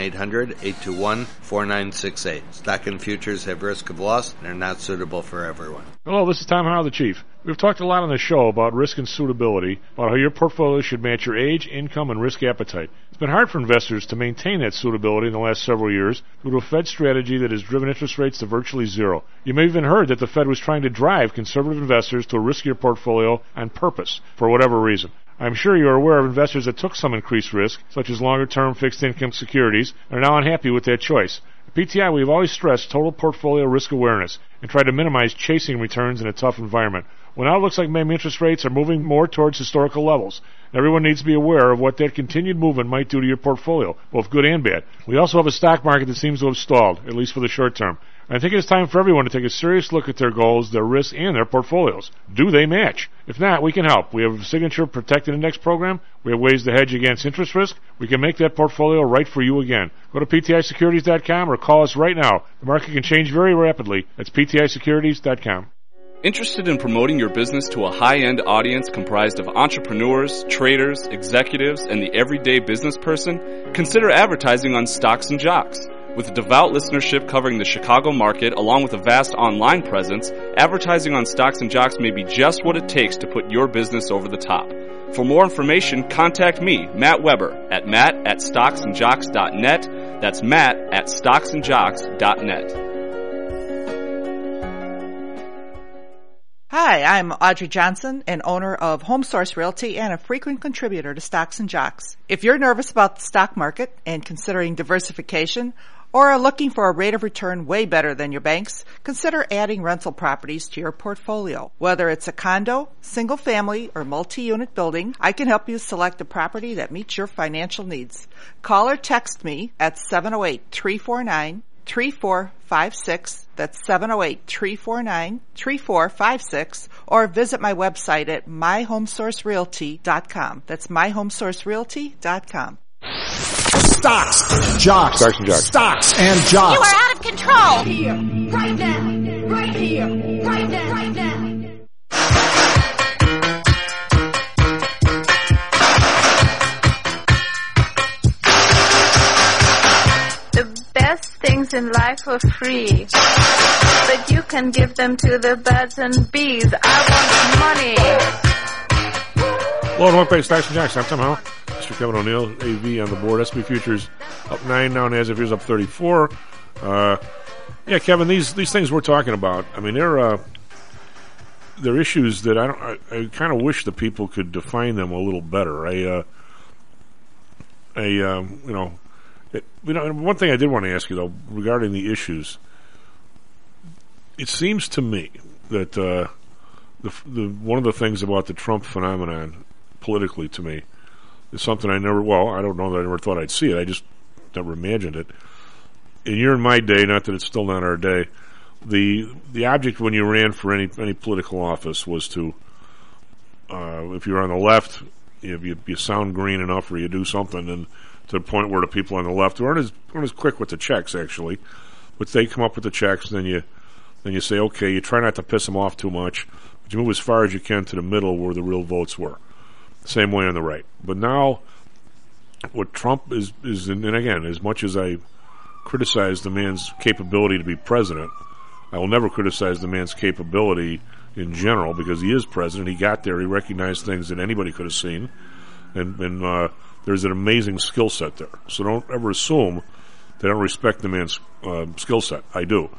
1-800-821-4968. Stock and futures have risk of loss and are not suitable for everyone. Hello, this is Tom Howell, the Chief. We've talked a lot on the show about risk and suitability, about how your portfolio should match your age, income, and risk appetite. It's been hard for investors to maintain that suitability in the last several years due to a Fed strategy that has driven interest rates to virtually zero. You may have even heard that the Fed was trying to drive conservative investors to a riskier portfolio on purpose, for whatever reason. I'm sure you're aware of investors that took some increased risk, such as longer-term fixed-income securities, and are now unhappy with that choice. At PTI, we've always stressed total portfolio risk awareness and tried to minimize chasing returns in a tough environment. Well, now it looks like maybe interest rates are moving more towards historical levels. Everyone needs to be aware of what that continued movement might do to your portfolio, both good and bad. We also have a stock market that seems to have stalled, at least for the short term. I think it's time for everyone to take a serious look at their goals, their risks, and their portfolios. Do they match? If not, we can help. We have a Signature Protected Index program. We have ways to hedge against interest risk. We can make that portfolio right for you again. Go to PTIsecurities.com or call us right now. The market can change very rapidly. That's PTIsecurities.com. Interested in promoting your business to a high-end audience comprised of entrepreneurs, traders, executives, and the everyday business person? Consider advertising on Stocks and Jocks. With a devout listenership covering the Chicago market, along with a vast online presence, advertising on Stocks and Jocks may be just what it takes to put your business over the top. For more information, contact me, Matt Weber, at matt@stocksandjocks.net. That's matt@stocksandjocks.net. Hi, I'm Audrey Johnson, an owner of HomeSource Realty and a frequent contributor to Stocks and Jocks. If you're nervous about the stock market and considering diversification, or are looking for a rate of return way better than your banks, consider adding rental properties to your portfolio. Whether it's a condo, single family, or multi-unit building, I can help you select a property that meets your financial needs. Call or text me at 708-349-3456. That's 708-349-3456. Or visit my website at myhomesourcerealty.com. That's myhomesourcerealty.com. Stocks, jocks, Stocks and Jocks. Stocks and jocks. You are out of control! Right here, right now, right here, right now, right now. The best things in life are free, but you can give them to the birds and bees. I want money. Hello and welcome back to Stocks and Jocks. I'm Tom Howell. Mr. Kevin O'Neill, AV on the board. S&P futures up 9 now, NASDAQ futures up 34. Yeah, Kevin, these things we're talking about, I mean, they're issues that I kind of wish the people could define them a little better. One thing I did want to ask you though regarding the issues, it seems to me that the one of the things about the Trump phenomenon politically to me is something I don't know that I never thought I'd see it. I just never imagined it. And you're in my day, not that it's still not our day. The object when you ran for any political office was to, if you're on the left, you sound green enough or you do something, and to the point where the people on the left aren't as quick with the checks actually, but they come up with the checks, and then you say, okay, you try not to piss them off too much, but you move as far as you can to the middle where the real votes were. Same way on the right. But now, what Trump is, and again, as much as I criticize the man's capability to be president, I will never criticize the man's capability in general because he is president. He got there. He recognized things that anybody could have seen. And there's an amazing skill set there. So don't ever assume that I don't respect the man's skill set. I do.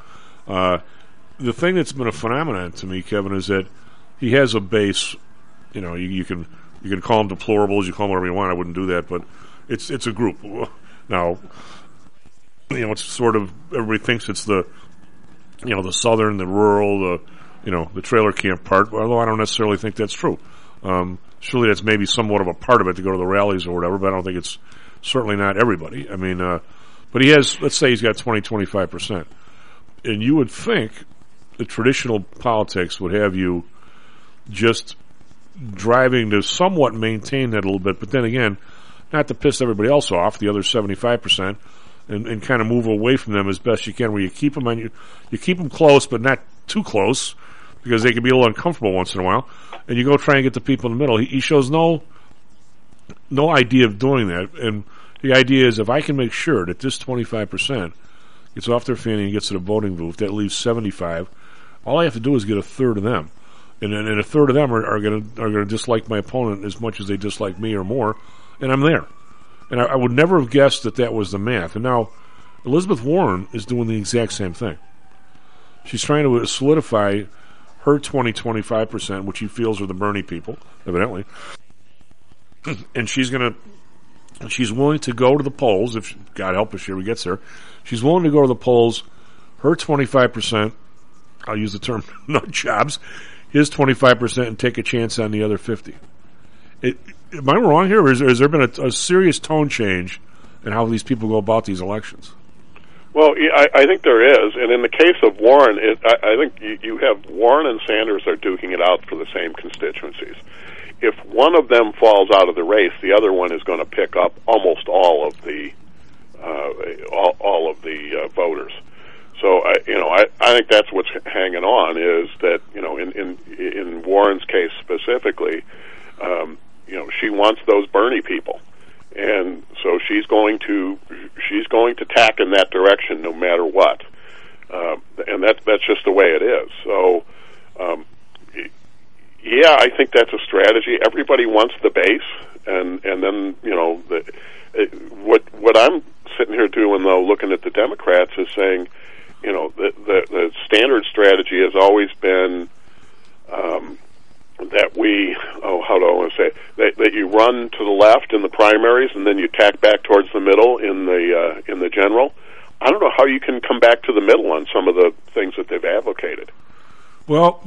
The thing that's been a phenomenon to me, Kevin, is that he has a base. You know, you can call them deplorables, you call them whatever you want. I wouldn't do that, but it's a group. Now, you know, it's sort of everybody thinks it's the southern, the rural, the trailer camp part. Although I don't necessarily think that's true. Surely that's maybe somewhat of a part of it to go to the rallies or whatever, but I don't think it's certainly not everybody. I mean, but he has. Let's say he's got 20-25%, and you would think the traditional politics would have you just driving to somewhat maintain that a little bit, but then again, not to piss everybody else off, the other 75%, and kind of move away from them as best you can, where you keep them you keep them close, but not too close, because they can be a little uncomfortable once in a while, and you go try and get the people in the middle. He shows no idea of doing that, and the idea is if I can make sure that this 25% gets off their fanny and gets to the voting booth, that leaves 75%, all I have to do is get a third of them. And a third of them are going to dislike my opponent as much as they dislike me or more, and I'm there. And I would never have guessed that was the math. And now Elizabeth Warren is doing the exact same thing. She's trying to solidify her 20-25%, which she feels are the Bernie people, evidently. And she's willing to go to the polls, if God help us, she ever gets there. She's willing to go to the polls. Her 25%, I'll use the term nut jobs, his 25%, and take a chance on the other 50%. Am I wrong here, or has there been a serious tone change in how these people go about these elections? Well, I think there is, and in the case of Warren, I think you have Warren and Sanders are duking it out for the same constituencies. If one of them falls out of the race, the other one is going to pick up almost all of the voters. So I think that's what's hanging on, is that in Warren's case specifically, she wants those Bernie people, and so she's going to tack in that direction no matter what, and that's just the way it is. So, yeah, I think that's a strategy. Everybody wants the base, and then what I'm sitting here doing though, looking at the Democrats, is saying, the standard strategy has always been that how do I want to say it? That you run to the left in the primaries and then you tack back towards the middle in the general. I don't know how you can come back to the middle on some of the things that they've advocated. Well,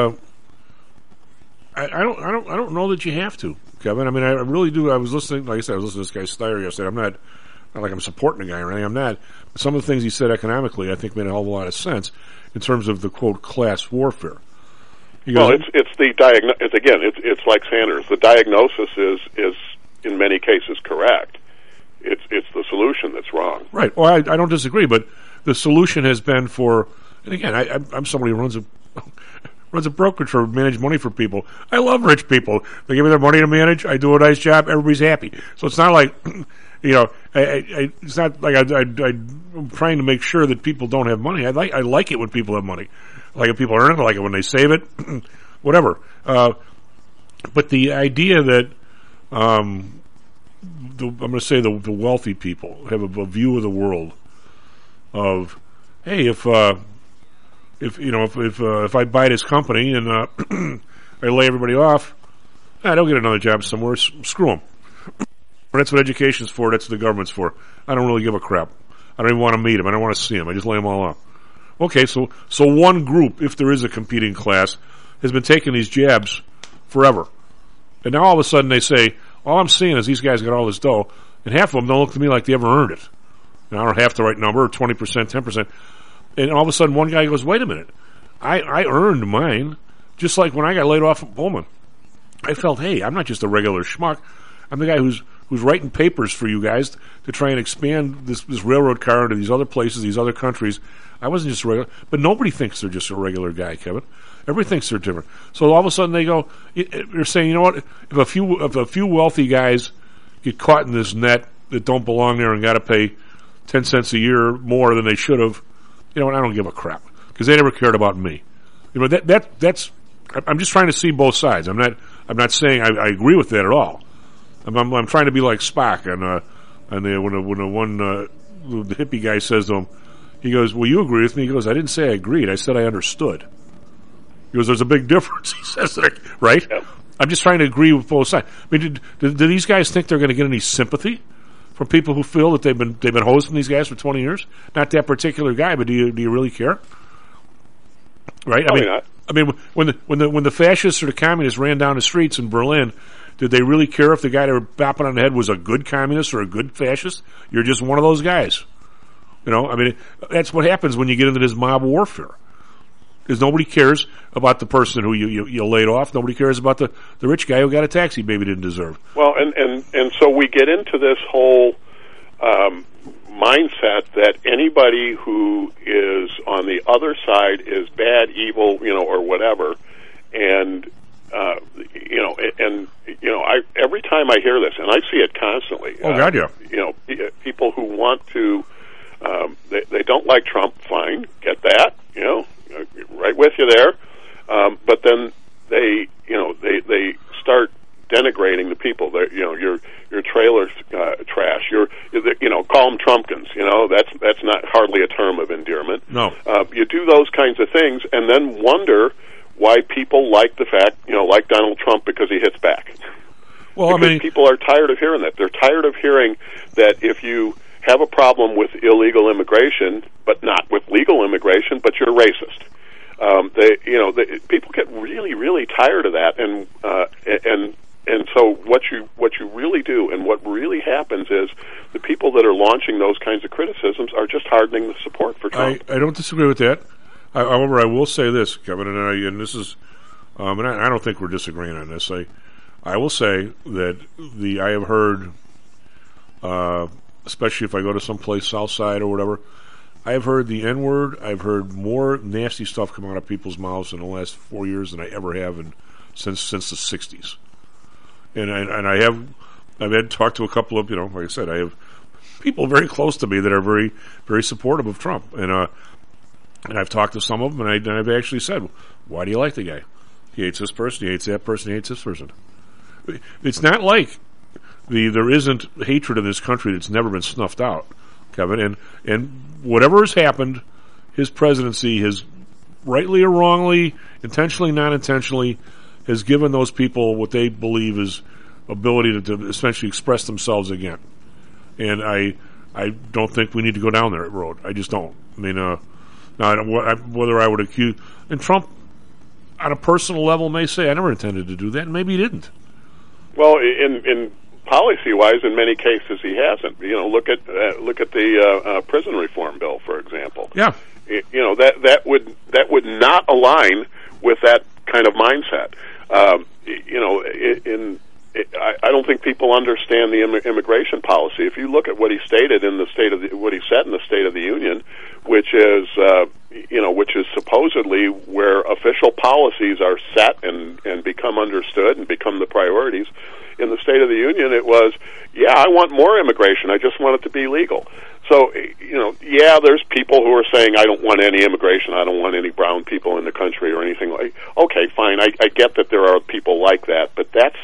I don't know that you have to, Kevin. I mean, I really do. I was listening, like I said, to this guy Steyer yesterday. I'm not like I'm supporting the guy or anything. I'm not. But some of the things he said economically, I think, made a hell of a lot of sense in terms of the quote class warfare. Well, it's the it's like Sanders. The diagnosis is in many cases correct. It's the solution that's wrong. Right. Well, I don't disagree, but the solution has been for. And again, I'm somebody who runs a brokerage or manage money for people. I love rich people. They give me their money to manage. I do a nice job. Everybody's happy. So it's not like, it's not like I'm trying to make sure that people don't have money. I like it when people have money. I like it when people earn it. I like it when they save it. Whatever. But the idea that I'm going to say the wealthy people have a view of the world of, hey, if I buy this company and I lay everybody off, they'll get another job somewhere. Screw them. That's what education's for. That's what the government's for. I don't really give a crap. I don't even want to meet them. I don't want to see them. I just lay them all off. Okay, so one group, if there is a competing class, has been taking these jabs forever. And now all of a sudden they say, all I'm seeing is these guys got all this dough, and half of them don't look to me like they ever earned it. And I don't have the right number, or 20%, 10%. And all of a sudden one guy goes, wait a minute, I earned mine, just like when I got laid off from Pullman. I felt, hey, I'm not just a regular schmuck. I'm the guy who's writing papers for you guys to try and expand this railroad car into these other places, these other countries. I wasn't just a regular, but nobody thinks they're just a regular guy, Kevin. Everybody thinks they're different. So all of a sudden they go, they're saying, you know what, if a few wealthy guys get caught in this net that don't belong there and got to pay 10 cents a year more than they should have, you know what, I don't give a crap. because they never cared about me. That's. I'm just trying to see both sides. I'm not saying I agree with that at all. I'm trying to be like Spock when the hippie guy says to him, he goes, "Well, you agree with me?" He goes, "I didn't say I agreed. I said I understood." He goes, "There's a big difference." He says that, right? Yeah. I'm just trying to agree with both sides. I mean, do these guys think they're going to get any sympathy from people who feel that they've been hosting these guys for 20 years? Not that particular guy, but do you really care? Right? I mean, when the fascists or the communists ran down the streets in Berlin, did they really care if the guy they were bopping on the head was a good communist or a good fascist? You're just one of those guys. I mean, that's what happens when you get into this mob warfare. Because nobody cares about the person who you laid off. Nobody cares about the rich guy who got a tax he maybe didn't deserve. Well, and so we get into this whole mindset that anybody who is on the other side is bad, evil, or whatever. And every time I hear this, and I see it constantly. Oh God, yeah. People who want to, they don't like Trump. Fine, get that. Right with you there. But then they start denigrating the people. Your trailer trash. Call them Trumpkins. That's not hardly a term of endearment. No. You do those kinds of things, and then wonder why people like the fact, like Donald Trump because he hits back. Well, because people are tired of hearing that. They're tired of hearing that if you have a problem with illegal immigration, but not with legal immigration, but you're racist. People get really, really tired of that, and so what you really do, and what really happens is the people that are launching those kinds of criticisms are just hardening the support for Trump. I don't disagree with that. However, I will say this, Kevin, and this is, and I don't think we're disagreeing on this. I will say that I have heard, especially if I go to some place south side or whatever, I have heard the N-word. I've heard more nasty stuff come out of people's mouths in the last 4 years than I ever have since the 60s. And I've had talked to a couple of, like I said, I have people very close to me that are very, very supportive of Trump. And I've talked to some of them, and I've actually said, why do you like the guy? He hates this person, he hates that person, he hates this person. It's not like there isn't hatred in this country that's never been snuffed out, Kevin. And whatever has happened, his presidency has, rightly or wrongly, intentionally, not intentionally, has given those people what they believe is ability to essentially express themselves again. And I don't think we need to go down that road. I just don't. I mean, whether I would accuse... And Trump, on a personal level, may say, I never intended to do that, and maybe he didn't. Well, in policy-wise, in many cases, he hasn't. Look at the prison reform bill, for example. Yeah. That would not align with that kind of mindset. I don't think people understand the immigration policy. If you look at what he stated in what he said in the State of the Union, which is supposedly where official policies are set and become understood and become the priorities. In the State of the Union, it was, I want more immigration. I just want it to be legal. So, there's people who are saying, I don't want any immigration. I don't want any brown people in the country or anything like. Okay, fine. I get that there are people like that, but that's,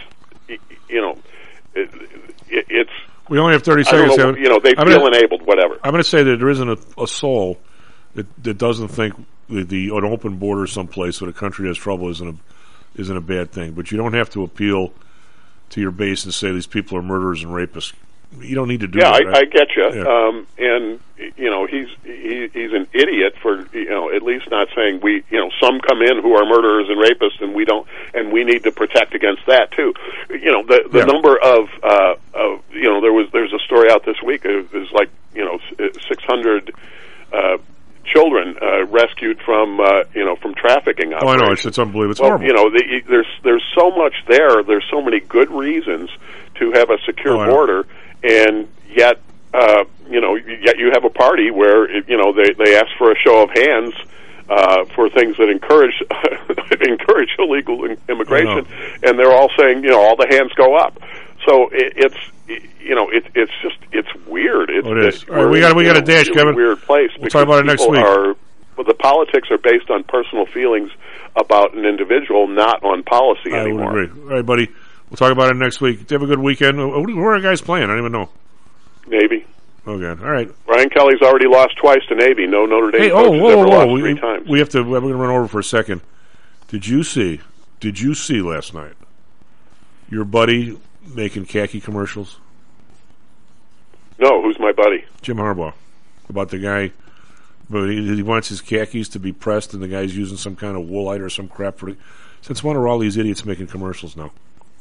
it's. We only have 30 seconds. They feel enabled. Whatever. I'm going to say that there isn't a soul that doesn't think an open border someplace where the country has trouble isn't a bad thing. But you don't have to appeal to your base and say these people are murderers and rapists. You don't need to do that. Yeah, right? I get you. Yeah. And he's an idiot for at least not saying some come in who are murderers and rapists, and we don't, and we need to protect against that too. The number of there's a story out this week. It was like 600 children rescued from trafficking operations. Oh, I know, it's unbelievable. It's horrible. There's so much there. There's so many good reasons to have a secure border, and yet you have a party where they ask for a show of hands for things that encourage illegal immigration, and they're all saying all the hands go up. So it's weird. It is. All right, we got a dash, Kevin. Weird place. We'll talk about it next week. the politics are based on personal feelings about an individual, not on policy anymore. I would agree. All right, buddy. We'll talk about it next week. Have a good weekend. Where are guys playing? I don't even know. Navy. Okay, all right. Brian Kelly's already lost twice to Navy. No Notre Dame coach has ever lost 3 times. We're going to run over for a second. Did you see last night your buddy making khaki commercials? No, who's my buddy? Jim Harbaugh. About the guy, but he wants his khakis to be pressed, and the guy's using some kind of woolite or some crap for it. Since when are all these idiots making commercials now?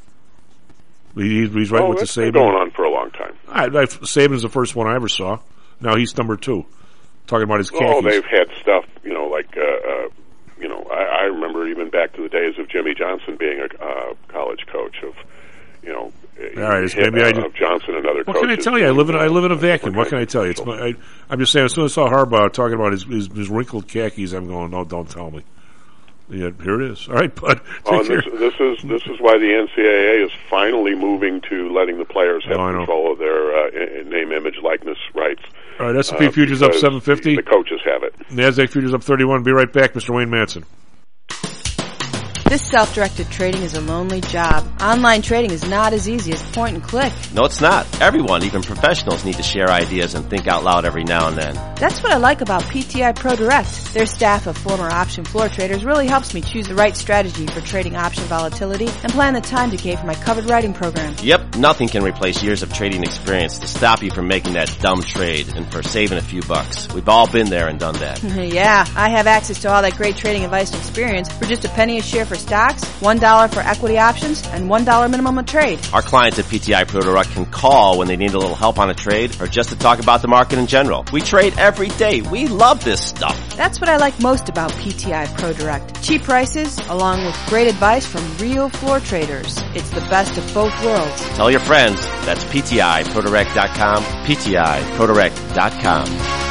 He's right with the Saban. It's been going on for a long time. Saban's the first one I ever saw. Now he's number 2. Talking about his khakis. Oh, they've had stuff, like, I remember even back to the days of Jimmy Johnson being a college coach of, all right, of Johnson and other coaches. What can I tell you? I live in a vacuum. What can I tell you? I'm just saying, as soon as I saw Harbaugh talking about his wrinkled khakis, I'm going, no, don't tell me. Yeah, here it is. All right, bud. This is why the NCAA is finally moving to letting the players have control of their name, image, likeness rights. All right, S&P futures up 750. The coaches have it. NASDAQ futures up 31. Be right back, Mr. Wayne Manson. This self-directed trading is a lonely job. Online trading is not as easy as point and click. No, it's not. Everyone, even professionals, need to share ideas and think out loud every now and then. That's what I like about PTI Pro Direct. Their staff of former option floor traders really helps me choose the right strategy for trading option volatility and plan the time decay for my covered writing program. Yep, nothing can replace years of trading experience to stop you from making that dumb trade and for saving a few bucks. We've all been there and done that. Yeah, I have access to all that great trading advice and experience for just a penny a share for stocks, $1 for equity options, and $1 minimum a trade. Our clients at PTI Pro Direct can call when they need a little help on a trade or just to talk about the market in general. We trade every day. We love this stuff. That's what I like most about PTI Pro Direct. Cheap prices, along with great advice from real floor traders. It's the best of both worlds. Tell your friends. That's PTIProDirect.com, PTIProDirect.com.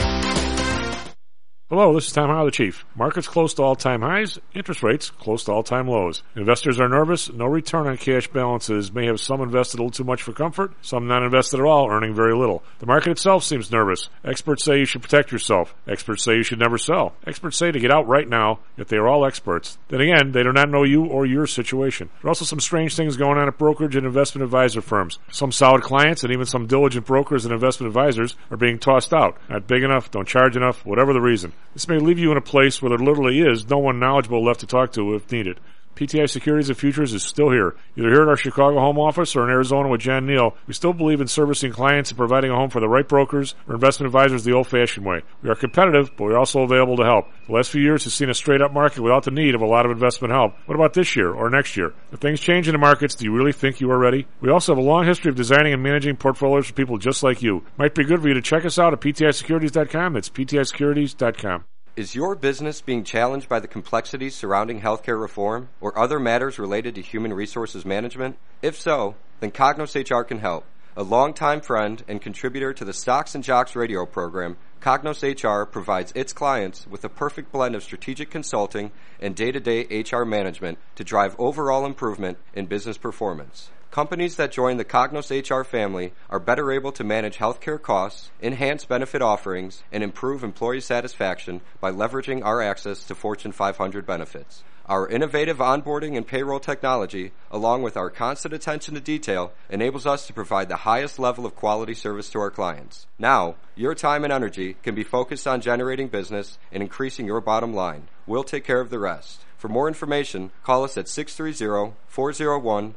Hello, this is Tom Howell, the Chief. Markets close to all-time highs, interest rates close to all-time lows. Investors are nervous. No return on cash balances. May have some invested a little too much for comfort, some not invested at all, earning very little. The market itself seems nervous. Experts say you should protect yourself. Experts say you should never sell. Experts say to get out right now, yet they are all experts. Then again, they do not know you or your situation. There are also some strange things going on at brokerage and investment advisor firms. Some solid clients and even some diligent brokers and investment advisors are being tossed out. Not big enough, don't charge enough, whatever the reason. This may leave you in a place where there literally is no one knowledgeable left to talk to if needed. PTI Securities and Futures is still here. Either here at our Chicago home office or in Arizona with John Neal, we still believe in servicing clients and providing a home for the right brokers or investment advisors the old-fashioned way. We are competitive, but we're also available to help. The last few years has seen a straight-up market without the need of a lot of investment help. What about this year or next year? If things change in the markets, do you really think you are ready? We also have a long history of designing and managing portfolios for people just like you. Might be good for you to check us out at PTISecurities.com. That's PTISecurities.com. Is your business being challenged by the complexities surrounding healthcare reform or other matters related to human resources management? If so, then Cognos HR can help. A longtime friend and contributor to the Stocks and Jocks radio program, Cognos HR provides its clients with a perfect blend of strategic consulting and day-to-day HR management to drive overall improvement in business performance. Companies that join the Cognos HR family are better able to manage healthcare costs, enhance benefit offerings, and improve employee satisfaction by leveraging our access to Fortune 500 benefits. Our innovative onboarding and payroll technology, along with our constant attention to detail, enables us to provide the highest level of quality service to our clients. Now, your time and energy can be focused on generating business and increasing your bottom line. We'll take care of the rest. For more information, call us at 630-401-8810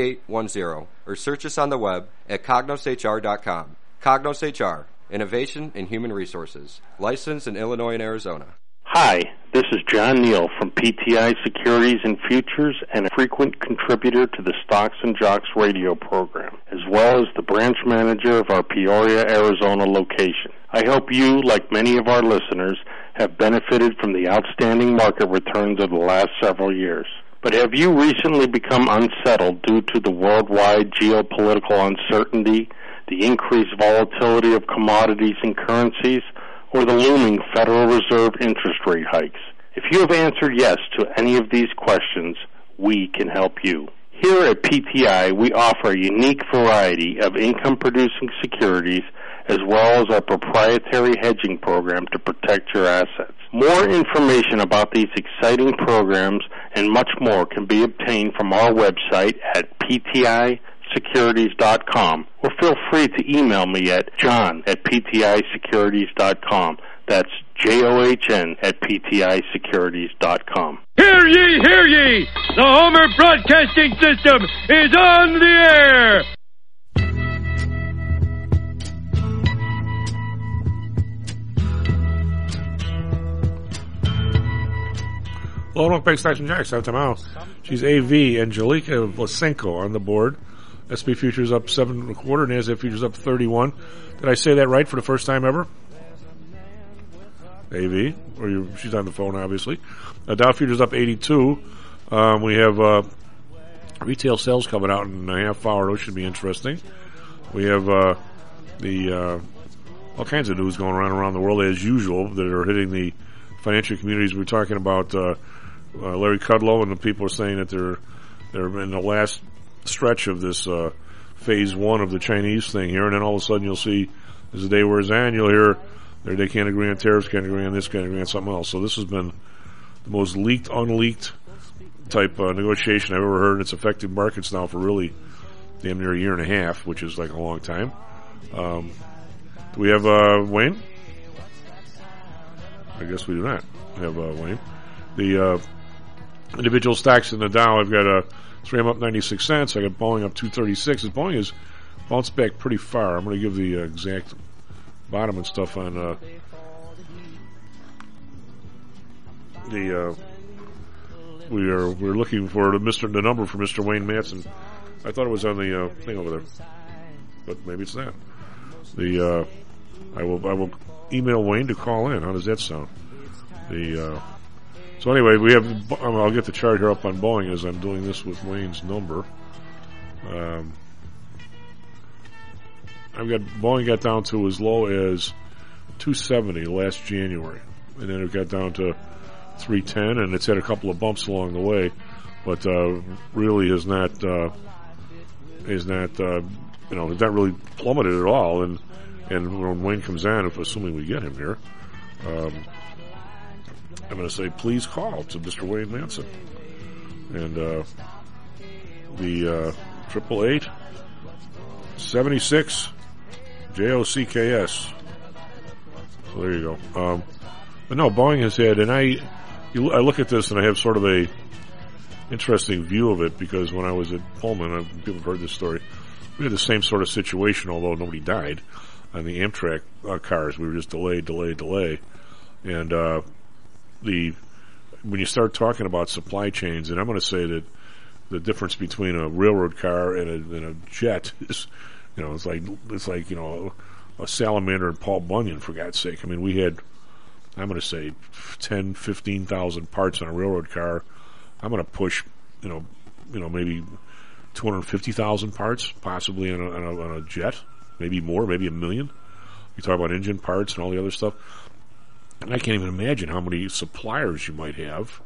or search us on the web at cognoshr.com. Cognos HR, Innovation in Human Resources, licensed in Illinois and Arizona. Hi, this is John Neal from PTI Securities and Futures and a frequent contributor to the Stocks and Jocks radio program, as well as the branch manager of our Peoria, Arizona location. I hope you, like many of our listeners, have benefited from the outstanding market returns of the last several years. But have you recently become unsettled due to the worldwide geopolitical uncertainty, the increased volatility of commodities and currencies, or the looming Federal Reserve interest rate hikes? If you have answered yes to any of these questions, we can help you. Here at PTI, we offer a unique variety of income-producing securities as well as our proprietary hedging program to protect your assets. More information about these exciting programs and much more can be obtained from our website at ptisecurities.com, or feel free to email me at john@ptisecurities.com. That's JOHN@ptisecurities.com. Hear ye, hear ye! The Homer Broadcasting System is on the air! Well, welcome back, Stocks and Jocks. I'm tomorrow. She's AV, Angelica Vlasenko on the board. SP futures up 7 1/4, NASDAQ futures up 31. Did I say that right for the first time ever? AV, she's on the phone, obviously. Dow futures up 82. We have retail sales coming out in a half hour. Those should be interesting. We have all kinds of news going around the world as usual that are hitting the financial communities. We're talking about Larry Kudlow, and the people are saying that they're in the last stretch of this phase one of the Chinese thing here, and then all of a sudden you'll see as the day wears on, you'll hear they can't agree on tariffs, can't agree on this, can't agree on something else. So this has been the most leaked, unleaked type negotiation I've ever heard. It's affected markets now for really damn near a year and a half, which is like a long time. Do we have Wayne? I guess we do not have Wayne. The individual stocks in the Dow, I've got 3M up 96 cents. I got Boeing up 236. Boeing has bounced back pretty far. I'm going to give the exact bottom and stuff on we're looking for the number for Mr. Wayne Matson. I thought it was on the thing over there, but maybe it's not. I will email Wayne to call in. How does that sound? So anyway, we have. I'll get the chart here up on Boeing as I'm doing this with Wayne's number. Boeing got down to as low as 270 last January, and then it got down to 310, and it's had a couple of bumps along the way, but really has not it's not really plummeted at all. And when Wayne comes on, if assuming we get him here, I'm going to say please call to Mr. Wayne Manson, and the 888-76 JOCKS. So there you go. But no, Boeing has had, and I look at this and I have sort of a interesting view of it, because when I was at Pullman, people have heard this story, we had the same sort of situation, although nobody died, on the Amtrak cars. We were just delay. And when you start talking about supply chains, and I'm going to say that the difference between a railroad car and a jet is, it's like a salamander and Paul Bunyan, for God's sake. I mean, we had, I'm going to say 10, 15,000 parts on a railroad car. I'm going to push, maybe 250,000 parts, possibly on a jet, maybe more, maybe 1 million. You talk about engine parts and all the other stuff. And I can't even imagine how many suppliers you might have.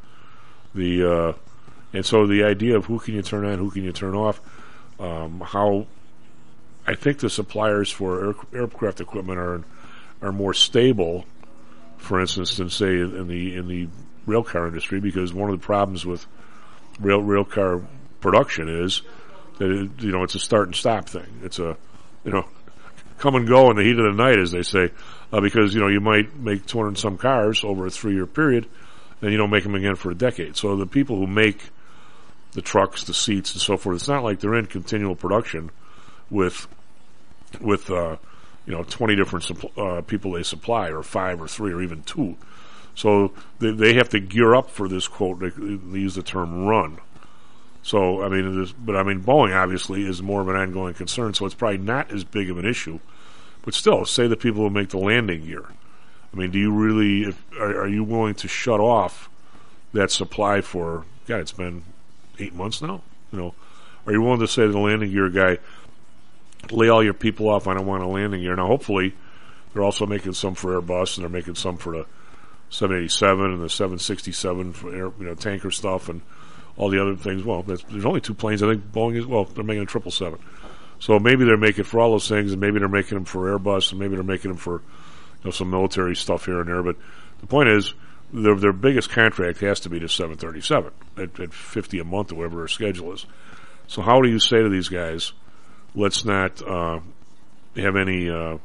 And so the idea of who can you turn on, who can you turn off, how I think the suppliers for aircraft equipment are more stable, for instance, than say in the rail car industry, because one of the problems with rail car production is that it's a start and stop thing. It's a come and go in the heat of the night, as they say, because you might make 200 and some cars over a 3-year period, then you don't make them again for a decade. So the people who make the trucks, the seats, and so forth, it's not like they're in continual production with 20 different people they supply, or 5 or 3 or even 2. So they have to gear up for this quote. They use the term run. So Boeing obviously is more of an ongoing concern. So it's probably not as big of an issue. But still, say the people who make the landing gear. I mean, do you really? Are you willing to shut off that supply for? God, it's been 8 months now. Are you willing to say to the landing gear guy, lay all your people off? I don't want a landing gear. Now, hopefully, they're also making some for Airbus, and they're making some for the 787 and the 767 for tanker stuff and all the other things. Well, there's only 2 planes. I think Boeing is. Well, they're making a 777. So maybe they're making for all those things, and maybe they're making them for Airbus, and maybe they're making them for some military stuff here and there. But the point is, their biggest contract has to be the 737 at $50 a month or whatever their schedule is. So how do you say to these guys, let's not have any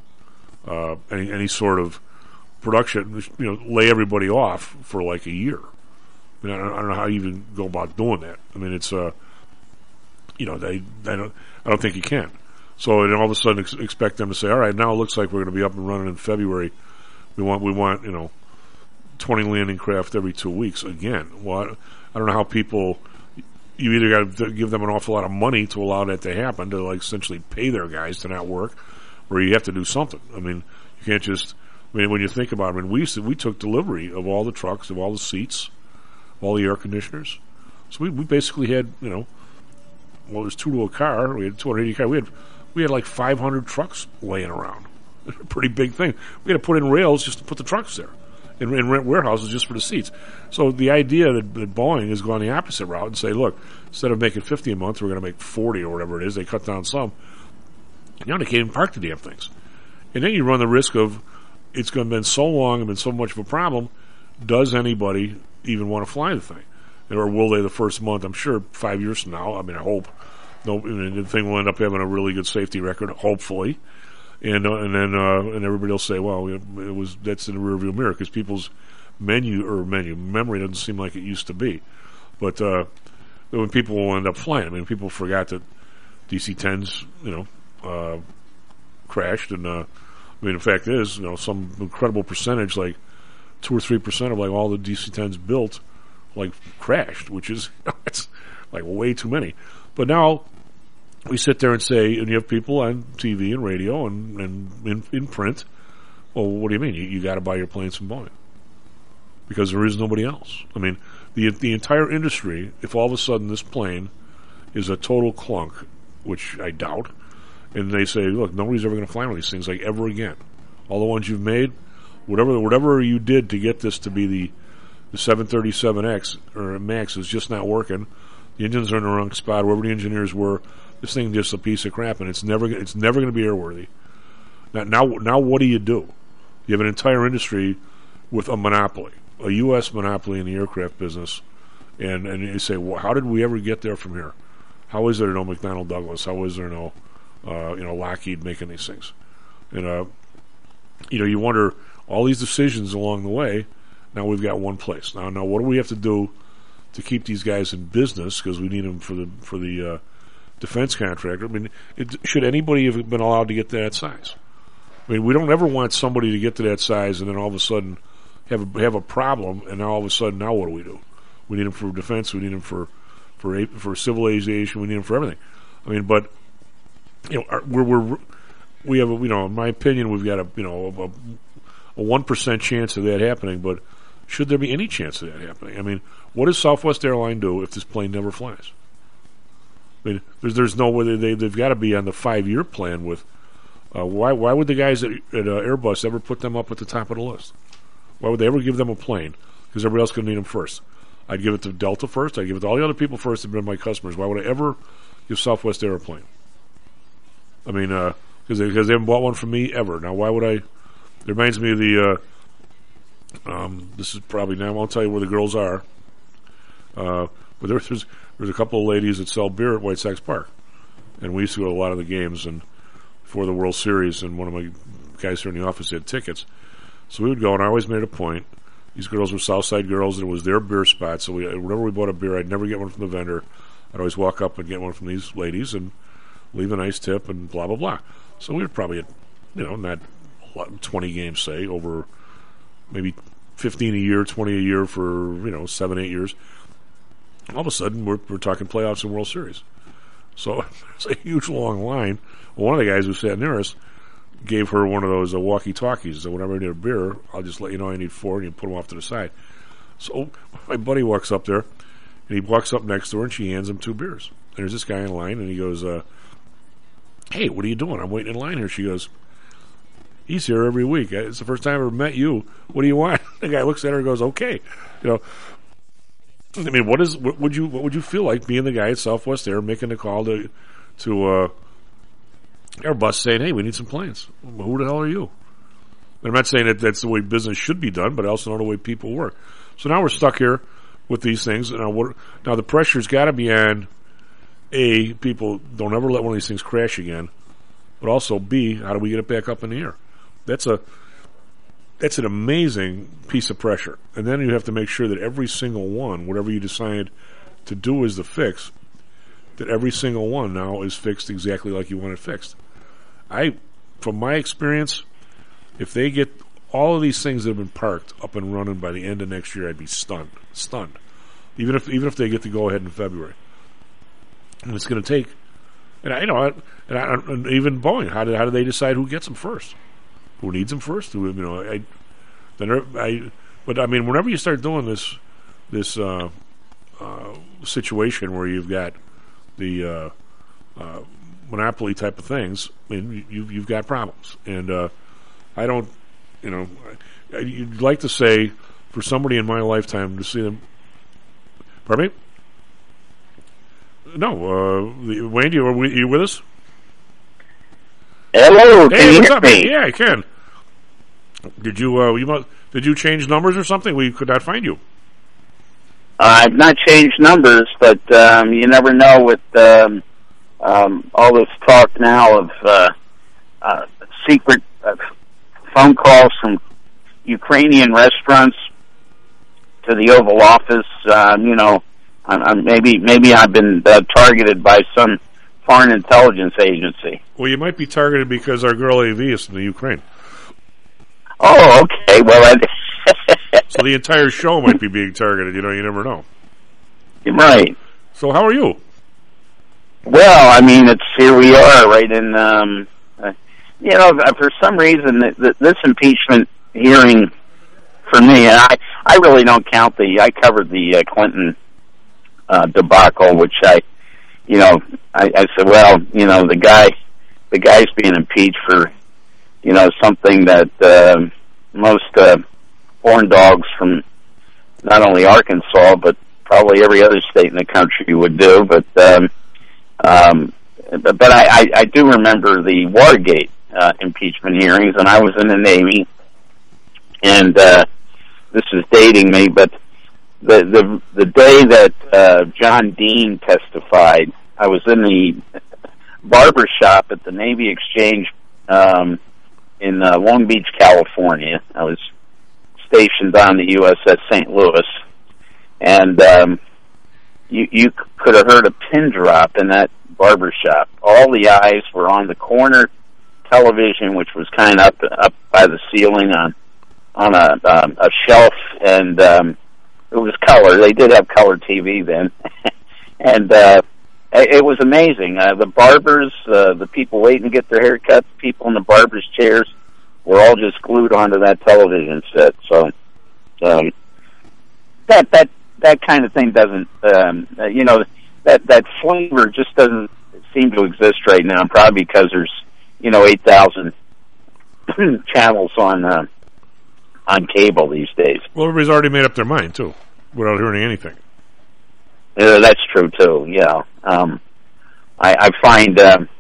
sort of production, lay everybody off for like a year? I mean, I don't know how you even go about doing that. I mean, it's I don't think you can. So then all of a sudden expect them to say, all right, now it looks like we're going to be up and running in February. We want 20 landing craft every 2 weeks again. Well, I don't know how people. You either got to give them an awful lot of money to allow that to happen, to like essentially pay their guys to not work, or you have to do something. I mean, you can't just. I mean, when you think about it, we took delivery of all the trucks, of all the seats, all the air conditioners. So we basically had, it was 2 to a car. We had 280 cars. We had like 500 trucks laying around. A pretty big thing. We had to put in rails just to put the trucks there, and rent warehouses just for the seats. So the idea that Boeing has gone the opposite route and say, look, instead of making 50 a month, we're going to make 40 or whatever it is. They cut down some. They can't even park the damn things. And then you run the risk of, it's going to have been so long and been so much of a problem, does anybody even want to fly the thing? Or will they the first month? I'm sure 5 years from now, I mean, I hope, the thing will end up having a really good safety record, hopefully. And then everybody will say, well, that's in the rearview mirror, because people's memory doesn't seem like it used to be. But when people will end up flying, I mean, people forgot that DC-10s, crashed, and the fact is, some incredible percentage, like 2 or 3% of like all the DC-10s built, like crashed, which is it's like way too many. But now we sit there and say, and you have people on TV and radio and in print. Well, what do you mean? You got to buy your planes from Boeing because there is nobody else. I mean, the entire industry. If all of a sudden this plane is a total clunk, which I doubt, and they say, look, nobody's ever going to fly one of these things like ever again. All the ones you've made, whatever you did to get this to be the 737X or Max is just not working. The engines are in the wrong spot. Wherever the engineers were, this thing is just a piece of crap, and it's never going to be airworthy. Now, what do? You have an entire industry with a monopoly, a U.S. monopoly in the aircraft business, and you say, well, how did we ever get there from here? How is there no McDonnell Douglas? How is there no Lockheed making these things? And you wonder all these decisions along the way. Now we've got one place. Now what do we have to do to keep these guys in business? Because we need them for the defense contractor. I mean, should anybody have been allowed to get to that size? I mean, we don't ever want somebody to get to that size and then all of a sudden have a problem. And now all of a sudden, now what do? We need them for defense. We need them for civil aviation. We need them for everything. I mean, but we have in my opinion, we've got a 1% chance of that happening, but should there be any chance of that happening? I mean, what does Southwest Airlines do if this plane never flies? I mean, there's no way they've got to be on the 5-year plan with. Why would the guys at Airbus ever put them up at the top of the list? Why would they ever give them a plane? Because everybody else is going to need them first. I'd give it to Delta first. I'd give it to all the other people first that have been my customers. Why would I ever give Southwest Air a plane? I mean, because they haven't bought one from me ever. Now, why would I? It reminds me of the. This is probably now. I won't tell you where the girls are. But there's a couple of ladies that sell beer at White Sox Park, and we used to go to a lot of the games and for the World Series. And one of my guys here in the office had tickets, so we would go. And I always made a point. These girls were Southside girls, and it was their beer spot. So whenever we bought a beer, I'd never get one from the vendor. I'd always walk up and get one from these ladies and leave a nice tip and blah blah blah. So we were probably at not 20 games, say, over maybe 15 a year, 20 a year for 7-8 years. All of a sudden, we're talking playoffs and World Series. So it's a huge long line. Well, one of the guys who sat near us gave her one of those walkie-talkies. So whenever I need a beer, I'll just let you know I need 4, and you put them off to the side. So my buddy walks up there, and he walks up next to her, and she hands him 2 beers. And there's this guy in line, and he goes, hey, what are you doing? I'm waiting in line here. She goes, he's here every week. It's the first time I ever met you. What do you want? The guy looks at her and goes, okay. I mean, what would you feel like being the guy at Southwest Air making the call to Airbus saying, "Hey, we need some planes." Well, who the hell are you? And I'm not saying that that's the way business should be done, but I also know the way people work. So now we're stuck here with these things. Now the pressure's got to be on A, people don't ever let one of these things crash again, but also B, how do we get it back up in the air? That's an amazing piece of pressure. And then you have to make sure that every single one, whatever you decide to do as the fix, that every single one now is fixed exactly like you want it fixed. From my experience, if they get all of these things that have been parked up and running by the end of next year, I'd be stunned. Even if they get to go ahead in February. And it's going to take, and even Boeing, how do they decide who gets them first? Who needs them first? But I mean, whenever you start doing this situation where you've got the monopoly type of things, I mean, you've got problems. And I don't, you'd like to say for somebody in my lifetime to see them. Pardon me? No, Wayne, are you with us? Hello, hey, what's up? Yeah, I can. Did you change numbers or something? We could not find you. I've not changed numbers, but you never know with all this talk now of secret phone calls from Ukrainian restaurants to the Oval Office. Maybe I've been targeted by some foreign intelligence agency. Well, you might be targeted because our girl AV is from the Ukraine. Oh, okay. Well, so the entire show might be being targeted. You never know. You're right. So how are you? Well, I mean, here we are, right in. For some reason, this impeachment hearing for me, and I really don't count I covered the Clinton debacle, which I said, well, the guy's being impeached for, something that most horn dogs from not only Arkansas but probably every other state in the country would do. But I do remember the Watergate impeachment hearings, and I was in the Navy, and this is dating me, but the day that John Dean testified, I was in the barber shop at the Navy Exchange in Long Beach, California. I was stationed on the USS St. Louis, and you could have heard a pin drop in that barber shop. All the eyes were on the corner television, which was kind of up by the ceiling on a shelf, and it was color. They did have color TV then. And it was amazing. The barbers, the people waiting to get their hair cut, the people in the barbers' chairs were all just glued onto that television set. So that kind of thing doesn't, that flavor just doesn't seem to exist right now, probably because there's, 8,000 channels on cable these days. Well, everybody's already made up their mind, too, without hearing anything. That's true, too, yeah. I found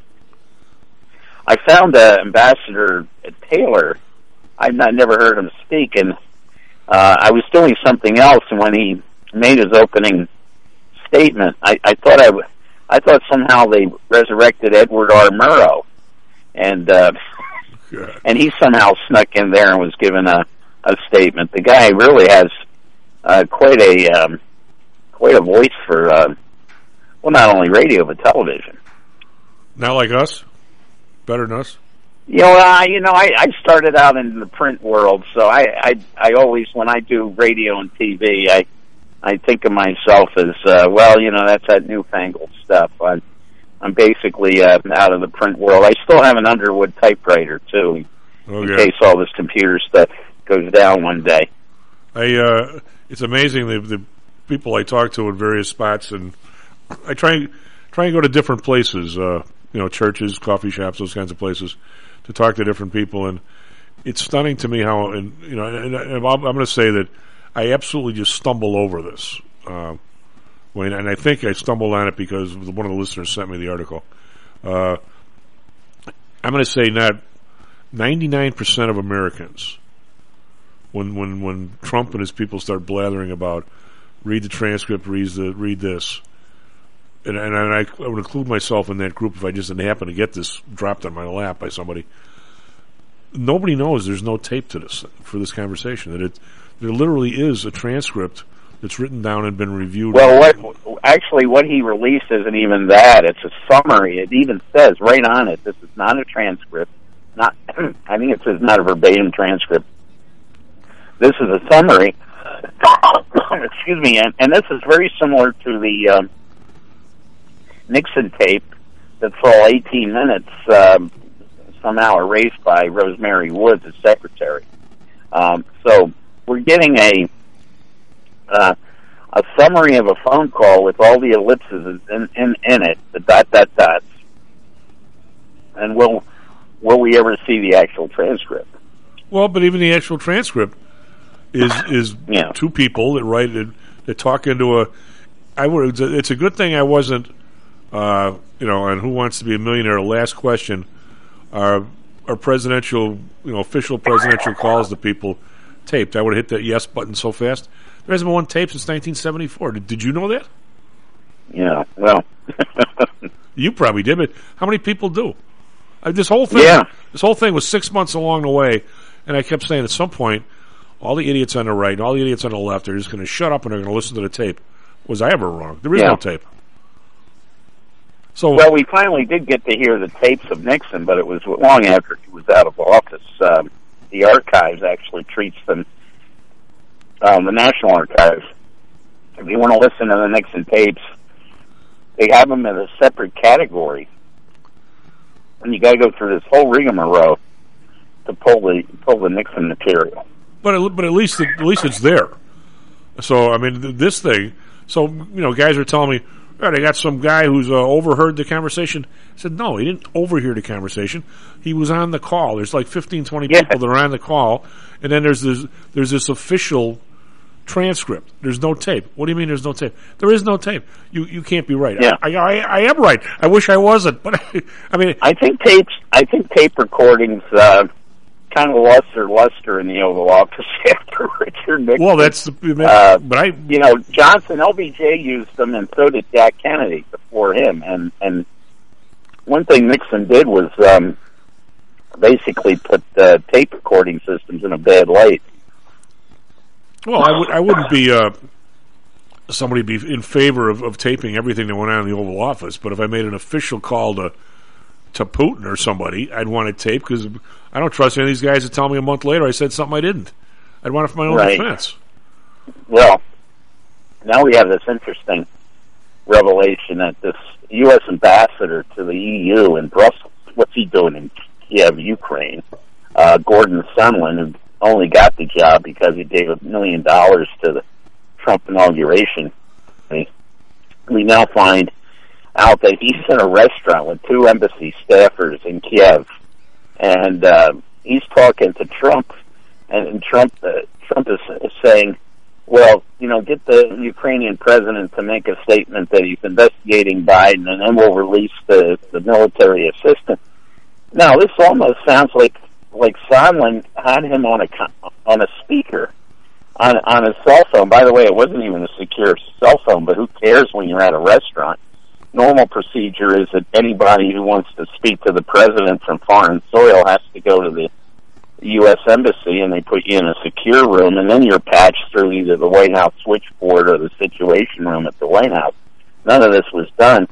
Ambassador Taylor. I've never heard him speak, and I was doing something else, and when he made his opening statement, I thought somehow they resurrected Edward R. Murrow, and he somehow snuck in there and was given a statement. The guy really has quite a voice for not only radio but television. Not like us, better than us. I started out in the print world, so I always, when I do radio and TV, I think of myself as that's that newfangled stuff. I'm basically out of the print world. I still have an Underwood typewriter too, in case all this computer stuff goes down one day. It's amazing the people I talk to in various spots, and I try and go to different places, churches, coffee shops, those kinds of places, to talk to different people, and it's stunning to me how, and I'm going to say that I absolutely just stumble over this, and I think I stumbled on it because one of the listeners sent me the article. I'm going to say not 99% of Americans, when Trump and his people start blathering about read the transcript, read this, and I would include myself in that group if I just didn't happen to get this dropped on my lap by somebody. Nobody knows there's no tape to this for this conversation. That there literally is a transcript that's written down and been reviewed. Well, what he released isn't even that. It's a summary. It even says right on it, this is not a transcript. I think it says not a verbatim transcript. This is a summary. Excuse me. And this is very similar to the Nixon tape that's all 18 minutes, somehow erased by Rosemary Woods, his secretary. So we're getting a summary of a phone call with all the ellipses in it, the dots. And will we ever see the actual transcript? Well, but even the actual transcript is two people that write it, that talk into a. It's a good thing I wasn't, on Who Wants to Be a Millionaire. Last question, our presidential, official presidential calls to people taped. I would have hit that yes button so fast. There hasn't been one tape since 1974. Did you know that? Yeah. Well, you probably did, but how many people do? This whole thing was 6 months along the way, and I kept saying at some point, all the idiots on the right and all the idiots on the left are just going to shut up and they're going to listen to the tape. Was I ever wrong? There is no tape. So, well, we finally did get to hear the tapes of Nixon, but it was long after he was out of office. The archives actually treats them, the National Archives. If you want to listen to the Nixon tapes, they have them in a separate category. And you got to go through this whole rigmarole to pull the Nixon material. But at least it's there. So I mean, this thing. So guys are telling me, they got some guy who's overheard the conversation. I said, no, he didn't overhear the conversation. He was on the call. There's like 15, 20 people that are on the call, and then there's this official transcript. There's no tape. What do you mean there's no tape? There is no tape. You can't be right. Yeah. I am right. I wish I wasn't, but I think tape recordings kind of lost their luster in the Oval Office after Richard Nixon. Well, that's Johnson, LBJ used them, and so did Jack Kennedy before him. And one thing Nixon did was basically put tape recording systems in a bad light. Well, I wouldn't be somebody be in favor of taping everything that went on in the Oval Office, but if I made an official call to Putin or somebody, I'd want it taped because I don't trust any of these guys that tell me a month later I said something I didn't. I'd want it for my own defense. Well, now we have this interesting revelation that this U.S. ambassador to the EU in Brussels, what's he doing in Kiev, Ukraine? Gordon Sondland, who only got the job because he gave $1 million to the Trump inauguration. We now find out that he's in a restaurant with 2 embassy staffers in Kiev, and he's talking to Trump, and Trump is saying, well, get the Ukrainian president to make a statement that he's investigating Biden, and then we'll release the military assistance. Now, this almost sounds like Sondland had him on a speaker on his cell phone. By the way, it wasn't even a secure cell phone, but who cares when you're at a restaurant? Normal procedure is that anybody who wants to speak to the president from foreign soil has to go to the U.S. Embassy, and they put you in a secure room, and then you're patched through either the White House switchboard or the Situation Room at the White House. None of this was done.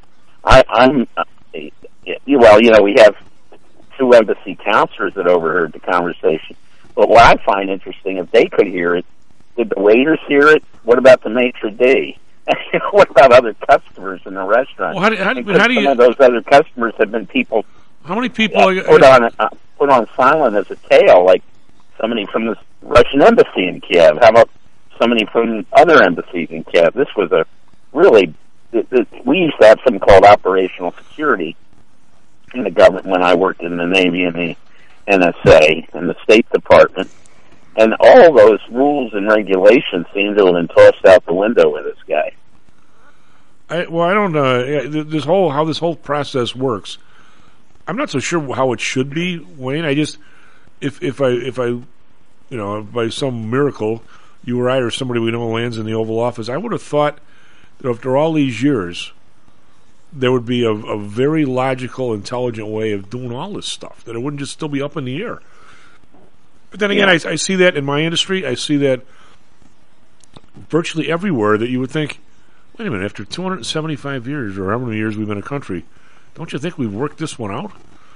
We have 2 embassy counselors that overheard the conversation. But what I find interesting, if they could hear it, did the waiters hear it? What about the maitre d'? What about other customers in the restaurant? Well, how do you? Some of those other customers have been people. How many people put on silent as a tale, like somebody from the Russian embassy in Kiev? How about somebody from other embassies in Kiev? This was a really. We used to have something called operational security in the government when I worked in the Navy and the NSA and the State Department. And all those rules and regulations seem to have been tossed out the window with this guy. I don't know how this whole process works. I'm not so sure how it should be, Wayne. I just, if I, by some miracle, you or I or somebody we know lands in the Oval Office, I would have thought that after all these years, there would be a very logical, intelligent way of doing all this stuff, that it wouldn't just still be up in the air. But then again, I see that in my industry. I see that virtually everywhere, that you would think, wait a minute, after 275 years or how many years we've been a country, don't you think we've worked this one out?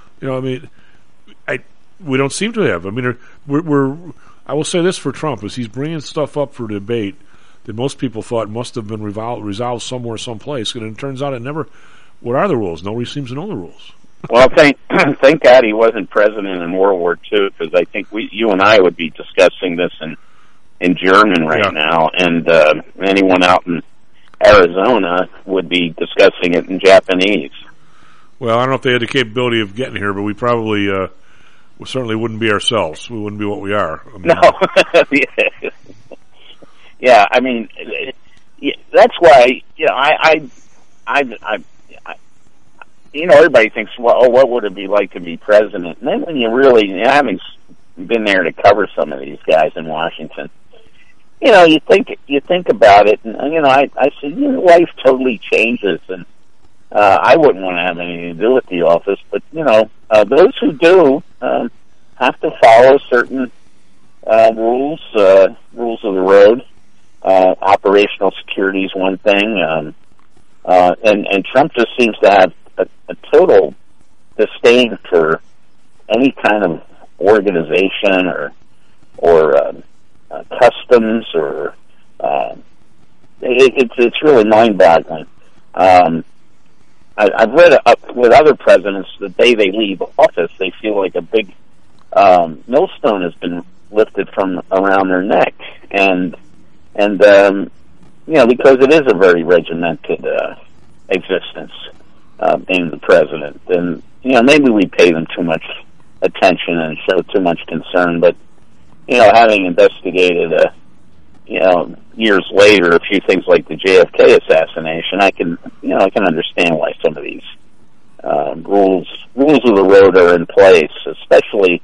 We don't seem to have. I mean, I will say this for Trump, is he's bringing stuff up for debate that most people thought must have been resolved somewhere, someplace, and it turns out it never. What are the rules? Nobody seems to know the rules. Well, thank God he wasn't president in World War II, because I think you and I would be discussing this in German right now, and anyone out in Arizona would be discussing it in Japanese. Well, I don't know if they had the capability of getting here, but we probably we certainly wouldn't be ourselves. We wouldn't be what we are. I mean, no. Yeah, I mean, that's why, everybody thinks, well, what would it be like to be president? And then when you really, having been there to cover some of these guys in Washington, you think about it, and, I said, life totally changes, and I wouldn't want to have anything to do with the office, but, those who do have to follow certain rules of the road. Operational security is one thing, and Trump just seems to have a total disdain for any kind of organization or customs, or it's really mind-boggling. I've read with other presidents, the day they leave office, they feel like a big millstone has been lifted from around their neck, and because it is a very regimented existence, being the president, and maybe we pay them too much attention and show too much concern, but having investigated years later a few things like the JFK assassination, I can understand why some of these rules of the road are in place, especially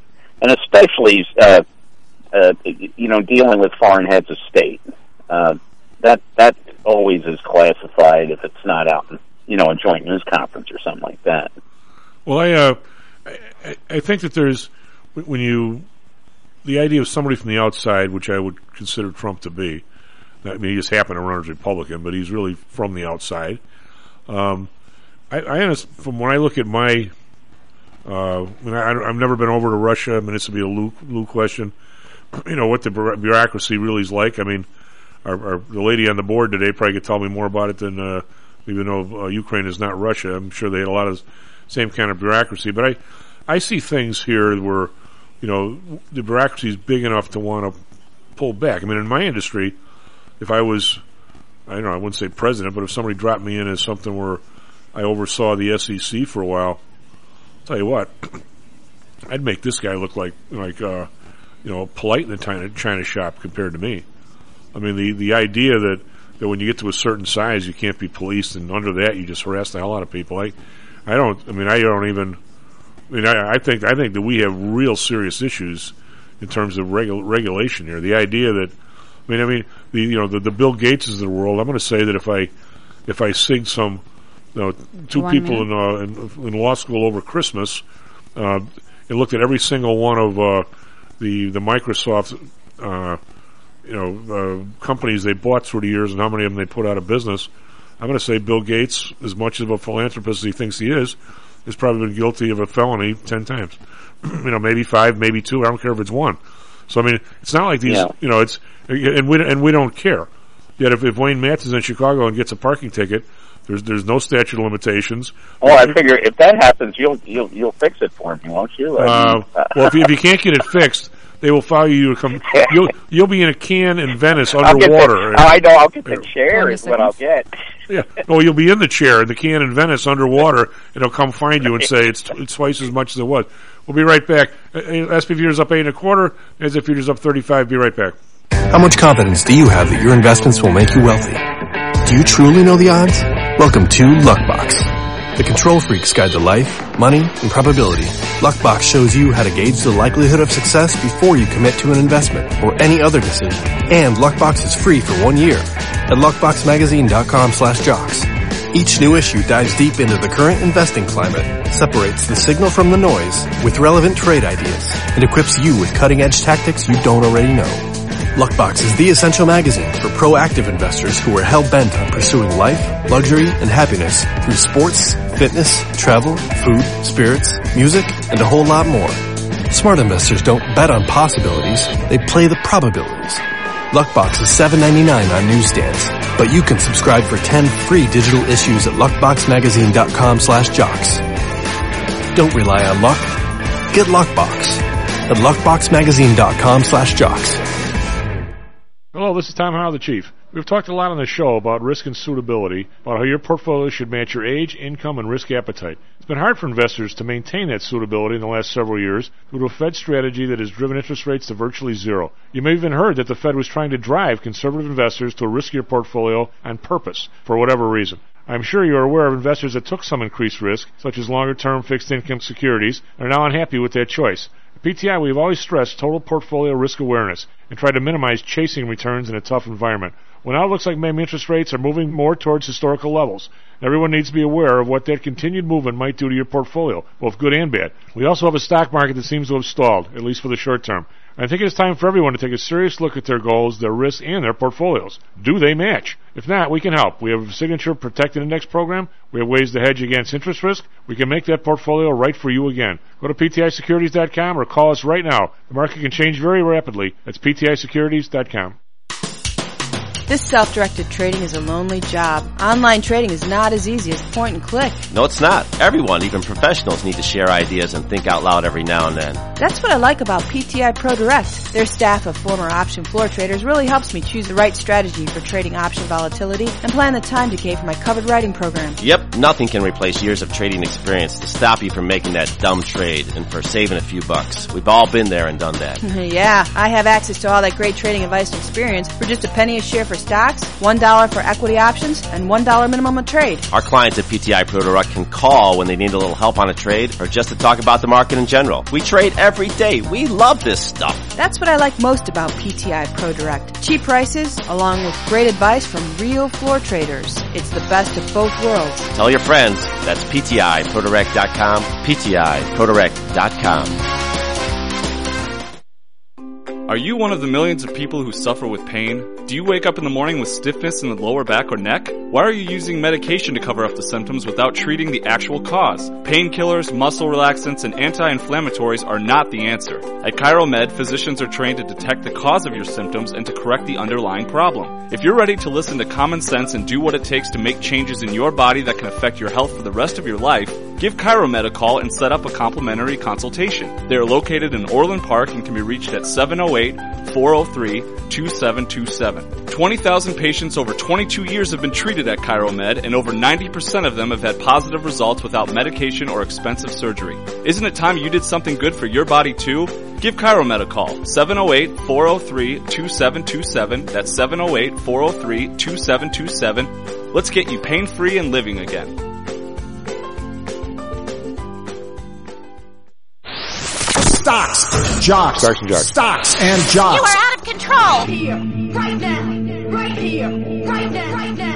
dealing with foreign heads of state. That always is classified if it's not out in, a joint news conference or something like that. Well, I think that there's, the idea of somebody from the outside, which I would consider Trump to be, I mean, he just happened to run as Republican, but he's really from the outside. From when I look at my, I've never been over to Russia. I mean, this would be a Lou question. What the bureaucracy really is like. I mean, the lady on the board today probably could tell me more about it than, even though Ukraine is not Russia. I'm sure they had a lot of same kind of bureaucracy. But I see things here where, the bureaucracy is big enough to want to pull back. I mean, in my industry, if I was, I wouldn't say president, but if somebody dropped me in as something where I oversaw the SEC for a while, I'll tell you what, I'd make this guy look like polite in the China shop compared to me. I mean, the idea that when you get to a certain size, you can't be policed, and under that, you just harass the hell out of people. I think that we have real serious issues in terms of regulation here. The idea that, the Bill Gateses of the world. I'm going to say that if I sig some, two people in law school over Christmas, and looked at every single one of the Microsoft companies they bought through the years and how many of them they put out of business, I'm going to say Bill Gates, as much of a philanthropist as he thinks he is probably been guilty of a felony 10 times. Maybe 5, maybe 2. I don't care if it's 1. So I mean, it's not like these. It's and we don't care. Yet if Wayne Matz is in Chicago and gets a parking ticket, there's no statute of limitations. Oh, I figure if that happens, you'll fix it for me, won't you? Well, if you can't get it fixed, they will file you to come. You'll be in a can in Venice underwater. I know. I'll get the chair. Is what I'll get. Yeah. Well, you'll be in the chair in the can in Venice underwater, and they'll come find you and say it's twice as much as it was. We'll be right back. SP Futures up 8.25. As if Futures up 35. Be right back. How much confidence do you have that your investments will make you wealthy? Do you truly know the odds? Welcome to Luckbox, the Control Freak's Guide to Life, Money, and Probability. Luckbox shows you how to gauge the likelihood of success before you commit to an investment or any other decision. And Luckbox is free for 1 year at luckboxmagazine.com/jocks. Each new issue dives deep into the current investing climate, separates the signal from the noise with relevant trade ideas, and equips you with cutting-edge tactics you don't already know. Luckbox is the essential magazine for proactive investors who are hell-bent on pursuing life, luxury, and happiness through sports, fitness, travel, food, spirits, music, and a whole lot more. Smart investors don't bet on possibilities, they play the probabilities. Luckbox is $7.99 on newsstands, but you can subscribe for 10 free digital issues at luckboxmagazine.com/jocks. Don't rely on luck. Get Luckbox at luckboxmagazine.com/jocks. Hello, this is Tom Howell, the Chief. We've talked a lot on the show about risk and suitability, about how your portfolio should match your age, income, and risk appetite. It's been hard for investors to maintain that suitability in the last several years due to a Fed strategy that has driven interest rates to virtually zero. You may have even heard that the Fed was trying to drive conservative investors to a riskier portfolio on purpose, for whatever reason. I'm sure you're aware of investors that took some increased risk, such as longer-term fixed income securities, and are now unhappy with that choice. At PTI, we've always stressed total portfolio risk awareness and tried to minimize chasing returns in a tough environment. Well, now it looks like maybe interest rates are moving more towards historical levels. Everyone needs to be aware of what that continued movement might do to your portfolio, both good and bad. We also have a stock market that seems to have stalled, at least for the short term. I think it's time for everyone to take a serious look at their goals, their risks, and their portfolios. Do they match? If not, we can help. We have a signature protected index program. We have ways to hedge against interest risk. We can make that portfolio right for you again. Go to PTIsecurities.com or call us right now. The market can change very rapidly. That's PTIsecurities.com. This self-directed trading is a lonely job. Online trading is not as easy as point and click. No, it's not. Everyone, even professionals, need to share ideas and think out loud every now and then. That's what I like about PTI Pro Direct. Their staff of former option floor traders really helps me choose the right strategy for trading option volatility and plan the time decay for my covered writing program. Yep, nothing can replace years of trading experience to stop you from making that dumb trade and for saving a few bucks. We've all been there and done that. Yeah, I have access to all that great trading advice and experience for just a penny a share for stocks, $1 for equity options, and $1 minimum a trade. Our clients at PTI Pro Direct can call when they need a little help on a trade or just to talk about the market in general. We trade every day. We love this stuff. That's what I like most about PTI Pro Direct. Cheap prices, along with great advice from real floor traders. It's the best of both worlds. Tell your friends. That's PTIProDirect.com, PTIProDirect.com. Are you one of the millions of people who suffer with pain? Do you wake up in the morning with stiffness in the lower back or neck? Why are you using medication to cover up the symptoms without treating the actual cause? Painkillers, muscle relaxants, and anti-inflammatories are not the answer. At ChiroMed, physicians are trained to detect the cause of your symptoms and to correct the underlying problem. If you're ready to listen to common sense and do what it takes to make changes in your body that can affect your health for the rest of your life, give ChiroMed a call and set up a complimentary consultation. They are located in Orland Park and can be reached at 708-403-2727. 20,000 patients over 22 years have been treated at ChiroMed, and over 90% of them have had positive results without medication or expensive surgery. Isn't it time you did something good for your body too? Give ChiroMed a call, 708-403-2727. That's 708-403-2727. Let's get you pain-free and living again. Stocks, jocks, Stocks and jocks. Stocks and jocks. You are out of control. Here, right now, right here, right now, right now.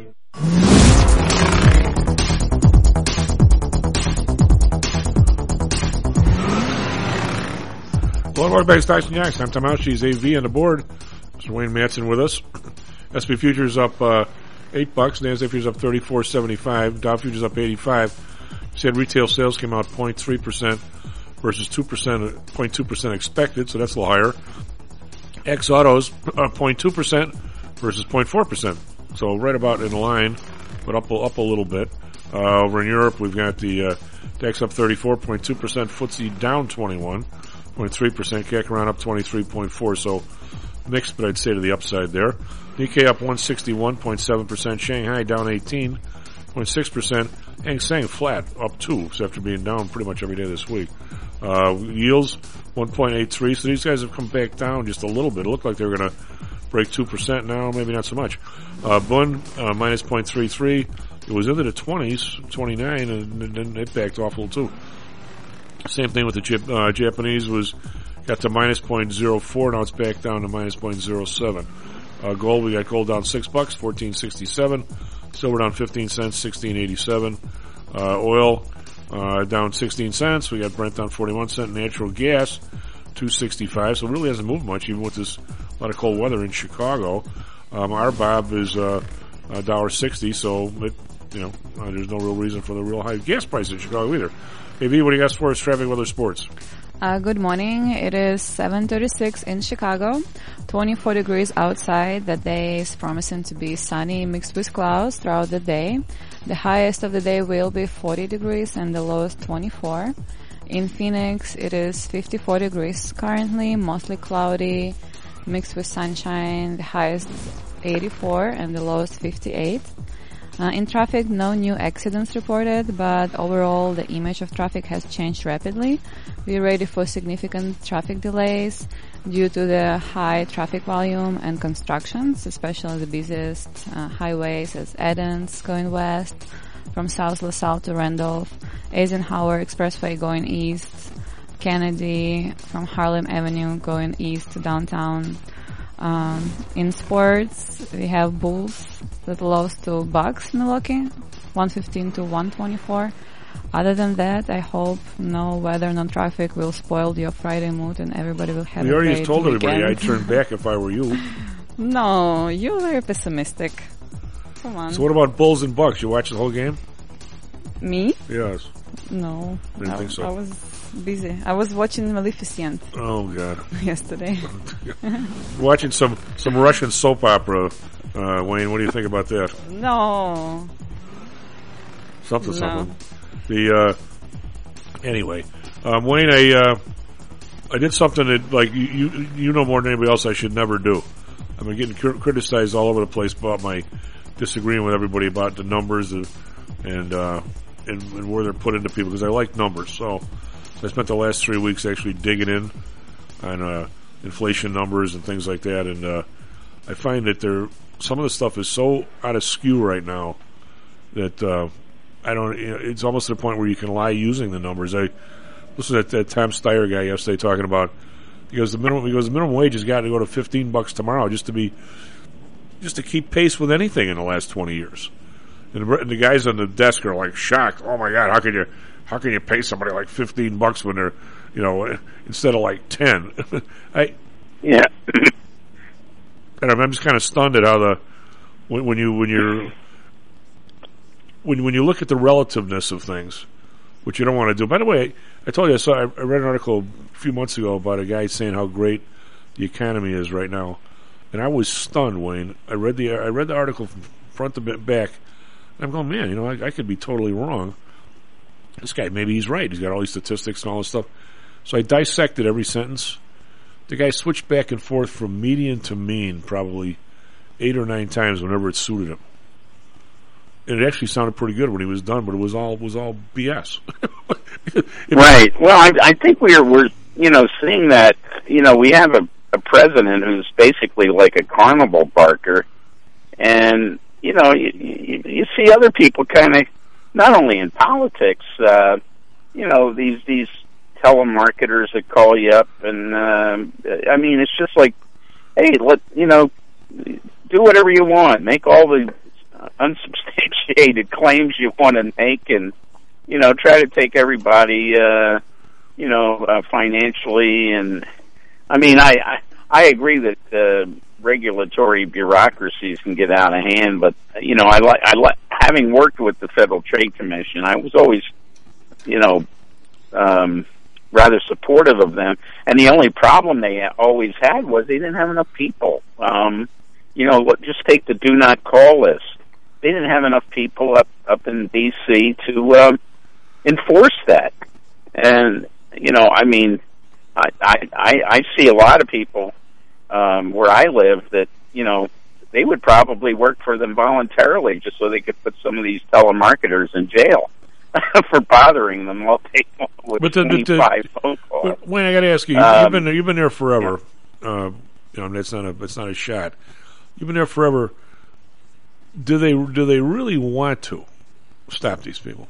Hello, welcome back to Stocks and Jocks. I'm Tom House. She's AV on the board. Mr. Wayne Matson with us. S&P futures up $8. NASDAQ futures up 34.75. Dow futures up 85. Said retail sales came out 0.3%. Versus 0.2% expected, so that's a little higher. X autos 0.2% versus 0.4%, so right about in line, but up a little bit. Over in Europe, we've got the DAX up 34.2%, FTSE down 21.3%, CAC around up 23.4%, so mixed, but I'd say to the upside there. Nikkei up 161.7%, Shanghai down 18.6%, Hang Seng flat, up 2, so after being down pretty much every day this week. Yields 1.83, so these guys have come back down just a little bit. It looked like they were going to break 2% now, maybe not so much. Bund minus 0.33, It was into the 20s, 29, and then it backed off a little too. Same thing with the Japanese got to minus 0.04. Now it's back down to minus 0.07. Gold, we got gold down $6, 14.67. Silver down 15 cents, 16.87. Oil down 16 cents. We got Brent down 41 cents. Natural gas 2.65. So it really hasn't moved much, even with this a lot of cold weather in Chicago. Our Bob is $1.60. So there's no real reason for the real high gas price in Chicago either. Hey, V, what do you got for us? Traffic, weather, sports. Good morning. It is 7:36 in Chicago. 24 degrees outside. The day is promising to be sunny mixed with clouds throughout the day. The highest of the day will be 40 degrees and the lowest 24. In Phoenix, it is 54 degrees currently, mostly cloudy, mixed with sunshine. The highest 84 and the lowest 58. In traffic, no new accidents reported, but overall the image of traffic has changed rapidly. We're ready for significant traffic delays due to the high traffic volume and constructions, especially the busiest highways as Edens going west, from South LaSalle to Randolph, Eisenhower Expressway going east, Kennedy from Harlem Avenue going east to downtown. In sports, we have Bulls that lost to Bucks, Milwaukee, 115 to 124. Other than that, I hope no weather, no traffic will spoil your Friday mood and everybody will have a great weekend. You already told everybody I'd turn back if I were you. No, you're very pessimistic. Come on. So what about Bulls and Bucks? You watch the whole game? Me? Yes. No. Didn't think so. I was busy. I was watching Maleficent. Oh, God. Yesterday. Watching some Russian soap opera. Wayne, what do you think about that? No. Something. Anyway, Wayne, I did something that, like, you know more than anybody else I should never do. I've been getting criticized all over the place about my disagreeing with everybody about the numbers and where they're put into people, because I like numbers. So I spent the last 3 weeks actually digging in on inflation numbers and things like that, and I find that some of the stuff is so out of skew right now that I don't. It's almost to the point where you can lie using the numbers. I listened to that Tom Steyer guy yesterday talking about. He goes, the minimum wage has got to go to $15 tomorrow just to keep pace with anything in the last 20 years. And the guys on the desk are like shocked. Oh my God, how can you pay somebody like $15 when they're, instead of like 10? Yeah. And I'm just kind of stunned at how when you look at the relativeness of things, which you don't want to do. By the way, I told you I read an article a few months ago about a guy saying how great the economy is right now, and I was stunned, Wayne. I read the article from front to back, and I'm going, man, I could be totally wrong. This guy, maybe he's right. He's got all these statistics and all this stuff. So I dissected every sentence. The guy switched back and forth from median to mean probably 8 or 9 times whenever it suited him. And it actually sounded pretty good when he was done, but it was all BS. Right. Well, I think we're seeing that. We have a president who's basically like a carnival barker, and you see other people kind of, not only in politics, these telemarketers that call you up, and it's just like, hey, do whatever you want, make all the unsubstantiated claims you want to make, and try to take everybody financially. And I agree that regulatory bureaucracies can get out of hand, but I like having worked with the Federal Trade Commission, I was always rather supportive of them, and the only problem they always had was they didn't have enough people. Just take the do not call list. They didn't have enough people up in D.C. to enforce that. And I see a lot of people where I live that they would probably work for them voluntarily just so they could put some of these telemarketers in jail for bothering them while they with 25 phone calls. Wayne, I got to ask you, you've been there forever. Yeah. That's not a shot. You've been there forever. Do they really want to? stop these people?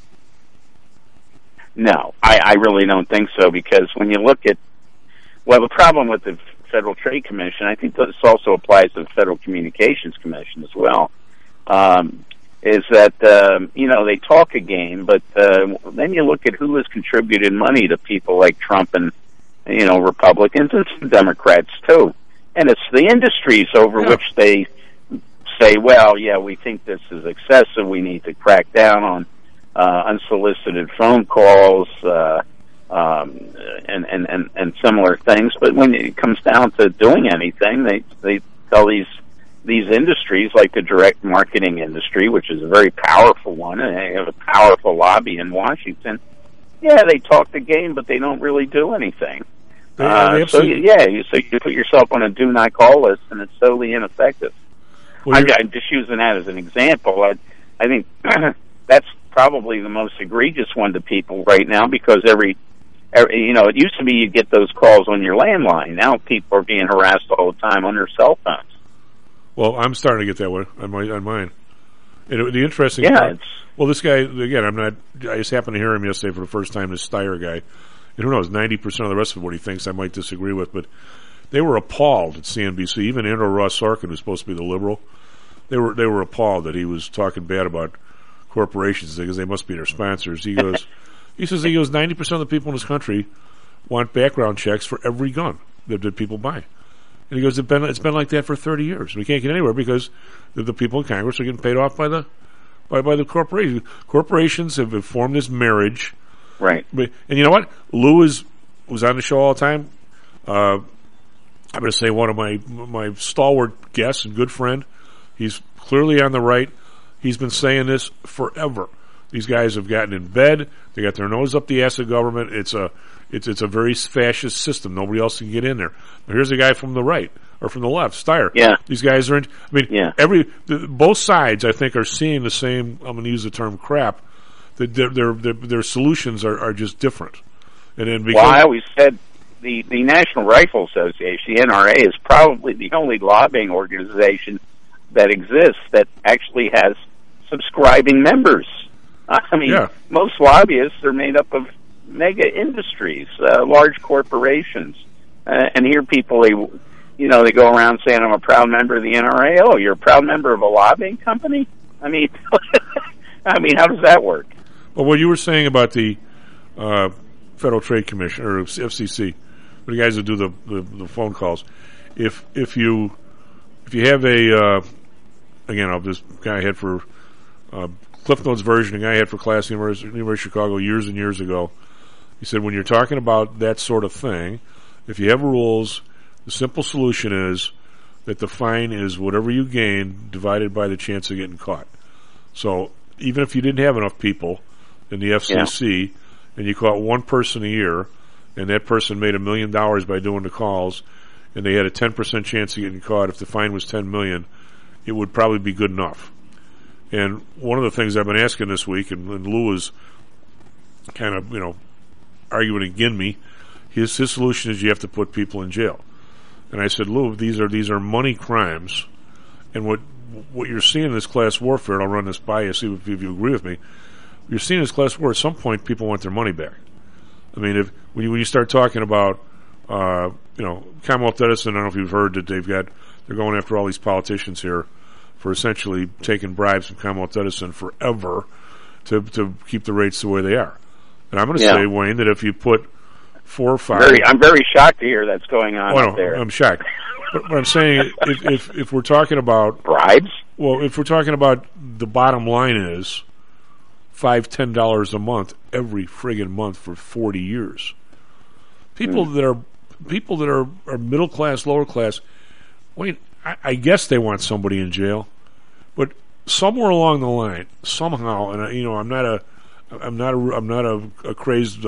No, I really don't think so, because when you look at, well, the problem with the Federal Trade Commission, I think this also applies to the Federal Communications Commission as well, is that, they talk a game, but then you look at who has contributed money to people like Trump and, Republicans and some Democrats too. And it's the industries over which they say, well, yeah, we think this is excessive, we need to crack down on unsolicited phone calls, and similar things. But when it comes down to doing anything, they tell these industries, like the direct marketing industry, which is a very powerful one, and they have a powerful lobby in Washington. Yeah, they talk the game, but they don't really do anything. So you put yourself on a do not call list, and it's totally ineffective. Well, I'm just using that as an example. I think that's probably the most egregious one to people right now, because every it used to be you get those calls on your landline. Now people are being harassed all the time on their cell phones. Well, I'm starting to get that way on mine. And the interesting part, well, this guy, again, I just happened to hear him yesterday for the first time, this Steyer guy. And who knows, 90% of the rest of what he thinks I might disagree with, but they were appalled at CNBC. Even Andrew Ross Sorkin, who's supposed to be the liberal, they were appalled that he was talking bad about corporations because they must be their sponsors. He says 90% of the people in this country want background checks for every gun that people buy. And he goes, it's been like that for 30 years. We can't get anywhere because the people in Congress are getting paid off by the corporations. Corporations have formed this marriage. Right. And you know what? Lou was on the show all the time. I'm going to say one of my stalwart guests and good friend. He's clearly on the right. He's been saying this forever. These guys have gotten in bed. They got their nose up the ass of government. It's a very fascist system. Nobody else can get in there. Now, here's a guy from the right or from the left, Steyer. Yeah. These guys are both sides, I think, are seeing the same, I'm going to use the term crap. Their solutions are just different. And then well, I always said the National Rifle Association, the NRA, is probably the only lobbying organization that exists that actually has subscribing members. I mean, most lobbyists are made up of mega industries, large corporations, and here people they go around saying, "I'm a proud member of the NRA." Oh, you're a proud member of a lobbying company? I mean, how does that work? Well, what you were saying about the Federal Trade Commission or FCC, the guys that do the phone calls, if you have a again, this guy I had for Cliff Notes version, a guy I had for class University of Chicago years and years ago. He said, when you're talking about that sort of thing, if you have rules, the simple solution is that the fine is whatever you gain divided by the chance of getting caught. So even if you didn't have enough people in the FCC and you caught one person a year and that person made $1 million by doing the calls and they had a 10% chance of getting caught, if the fine was $10 million, it would probably be good enough. And one of the things I've been asking this week, and Lou is kind of, arguing against me, his solution is you have to put people in jail. And I said, Lou, these are money crimes, and what you're seeing in this class warfare, and I'll run this by you, see if you agree with me, you're seeing this class war, at some point people want their money back. I mean, when you start talking about, Commonwealth Edison, I don't know if you've heard that they're going after all these politicians here for essentially taking bribes from Commonwealth Edison forever to keep the rates the way they are. And I'm going to say, Wayne, that if you put 4 or 5... I'm very shocked to hear that's going on up there. I'm shocked. But I'm saying, if we're talking about... bribes? Well, if we're talking about the bottom line is $5, $10 a month every friggin' month for 40 years. People that are middle class, lower class, Wayne, I guess they want somebody in jail, but somewhere along the line, somehow, and I'm not a crazed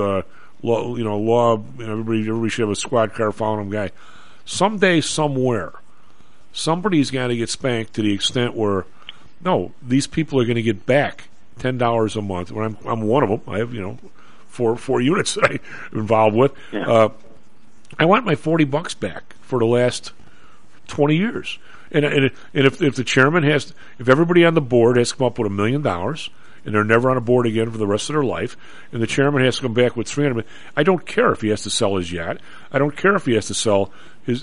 law. Everybody should have a squad car following them guy. Someday, somewhere, somebody's got to get spanked to the extent where, no, these people are going to get back $10 a month. When I'm one of them, I have four units that I'm involved with. Yeah. I want my $40 back for the last 20 years. And if the chairman if everybody on the board has come up with $1 million, and they're never on a board again for the rest of their life, and the chairman has to come back with $300 million. I don't care if he has to sell his yacht. I don't care if he has to sell his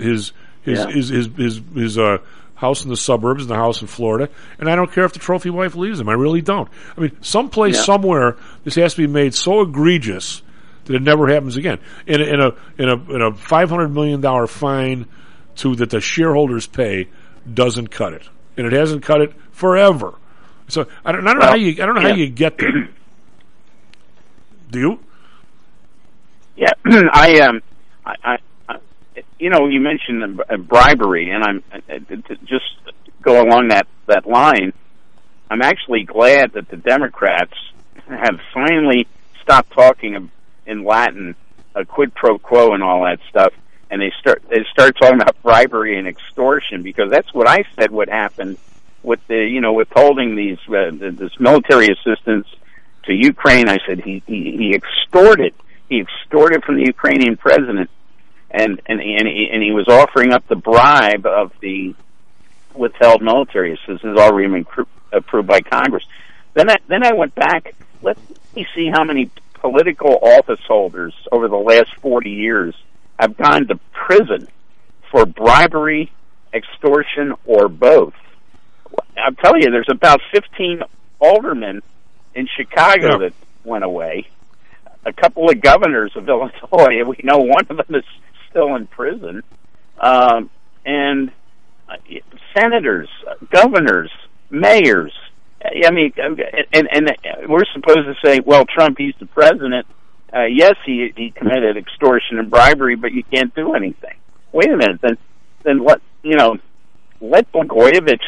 house in the suburbs and the house in Florida, and I don't care if the trophy wife leaves him. I really don't. I mean, someplace, somewhere, this has to be made so egregious that it never happens again. In a $500 million fine that the shareholders pay doesn't cut it, and it hasn't cut it forever. So I don't know how you get there. Do you? Yeah, I you mentioned bribery, and I'm just go along that line. I'm actually glad that the Democrats have finally stopped talking in Latin, quid pro quo, and all that stuff, and they start talking about bribery and extortion, because that's what I said would happen with the withholding this military assistance to Ukraine. I said he extorted from the Ukrainian president. And he was offering up the bribe of the withheld military assistance already been approved by Congress. Then I went back. Let me see how many political office holders over the last 40 years have gone to prison for bribery, extortion, or both. I'll tell you, there's about 15 aldermen in Chicago that went away. A couple of governors of Illinois, we know one of them is still in prison, and senators, governors, mayors. I mean, and we're supposed to say, well, Trump, he's the president. Yes, he committed extortion and bribery, but you can't do anything. Wait a minute, then let Blagojevich.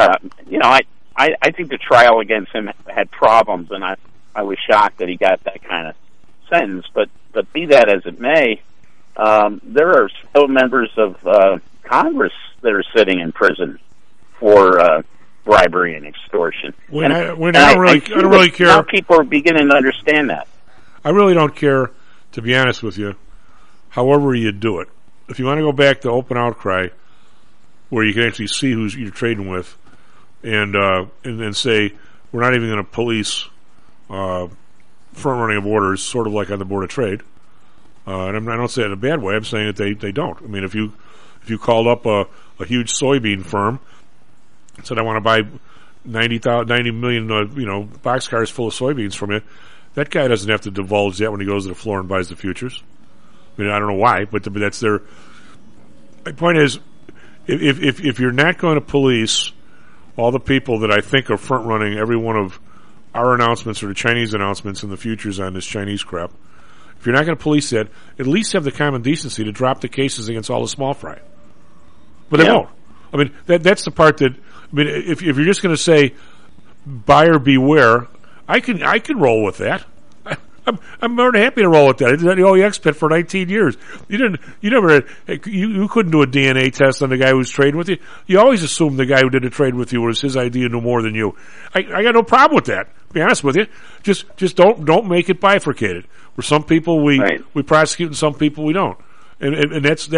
I think the trial against him had problems, and I was shocked that he got that kind of sentence. But be that as it may, there are still members of Congress that are sitting in prison for bribery and extortion. I don't really care. Now people are beginning to understand that. I really don't care, to be honest with you, however you do it. If you want to go back to open outcry, where you can actually see who you're trading with, and say, we're not even going to police front running of orders, sort of like on the Board of Trade. And I don't say it in a bad way. I'm saying that they don't. I mean, if you called up a huge soybean firm and said, I want to buy 90 million boxcars full of soybeans from you, that guy doesn't have to divulge that when he goes to the floor and buys the futures. I mean, I don't know why, but that's their. My point is, if you're not going to police all the people that I think are front running every one of our announcements or the Chinese announcements in the futures on this Chinese crap, if you're not going to police that, at least have the common decency to drop the cases against all the small fry. But they won't. I mean, that's the part that. I mean, if you're just going to say buyer beware, I can roll with that. I'm more than happy to roll with that. I did the OEX pit for 19 years. You couldn't do a DNA test on the guy who was trading with you. You always assumed the guy who did the trade with you was his idea knew more than you. I got no problem with that. To be honest with you, just don't make it bifurcated. Where some people we prosecute and some people we don't, and that's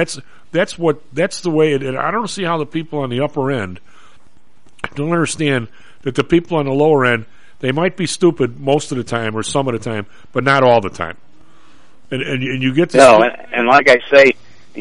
the way it. And I don't see how the people on the upper end don't understand that the people on the lower end, they might be stupid most of the time or some of the time, but not all the time. And you get to and like I say,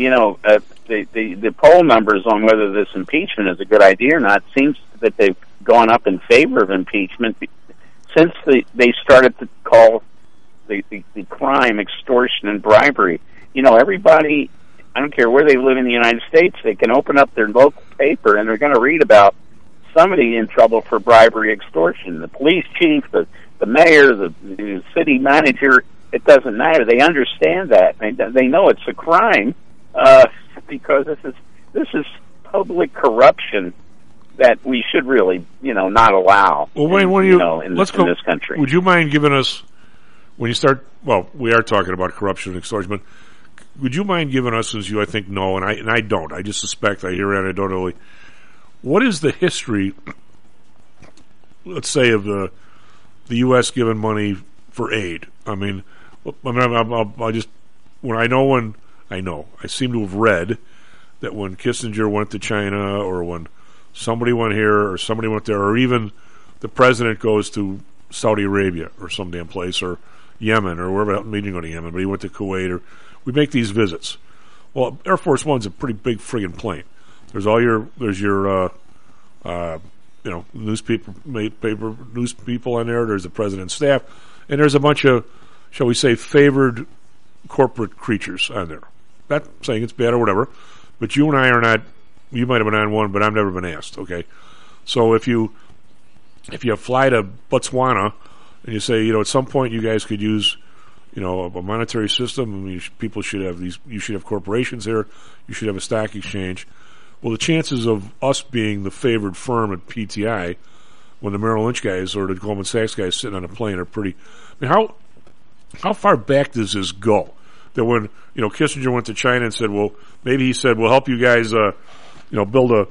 the poll numbers on whether this impeachment is a good idea or not seems that they've gone up in favor of impeachment since they started to call the crime extortion and bribery. Everybody, I don't care where they live in the United States, they can open up their local paper and they're going to read about somebody in trouble for bribery, extortion. The police chief, the mayor, the city manager, it doesn't matter. They understand that. They know it's a crime because this is public corruption that we should really, not allow. Well, Wayne, in this country. Would you mind giving us, when you start? Well, we are talking about corruption and extortion, but would you mind giving us, since you I think know, and I don't. I just suspect. I hear anecdotally. What is the history, let's say, of the U.S. giving money for aid? I mean, I seem to have read that when Kissinger went to China, or when somebody went here, or somebody went there, or even the president goes to Saudi Arabia or some damn place, or Yemen, or wherever. He didn't go to Yemen, but he went to Kuwait. Or we make these visits. Well, Air Force One's a pretty big friggin' plane. There's your news people on there. There's the president's staff, and there's a bunch of, shall we say, favored corporate creatures on there. Not saying it's bad or whatever, but you and I are not. You might have been on one, but I've never been asked. Okay, so if you fly to Botswana and you say, at some point you guys could use, a monetary system. I mean, people should have these. You should have corporations here. You should have a stock exchange. Well, the chances of us being the favored firm at PTI when the Merrill Lynch guys or the Goldman Sachs guys sitting on a plane are pretty. I mean, how far back does this go? That when Kissinger went to China and said, well, maybe he said, we'll help you guys, build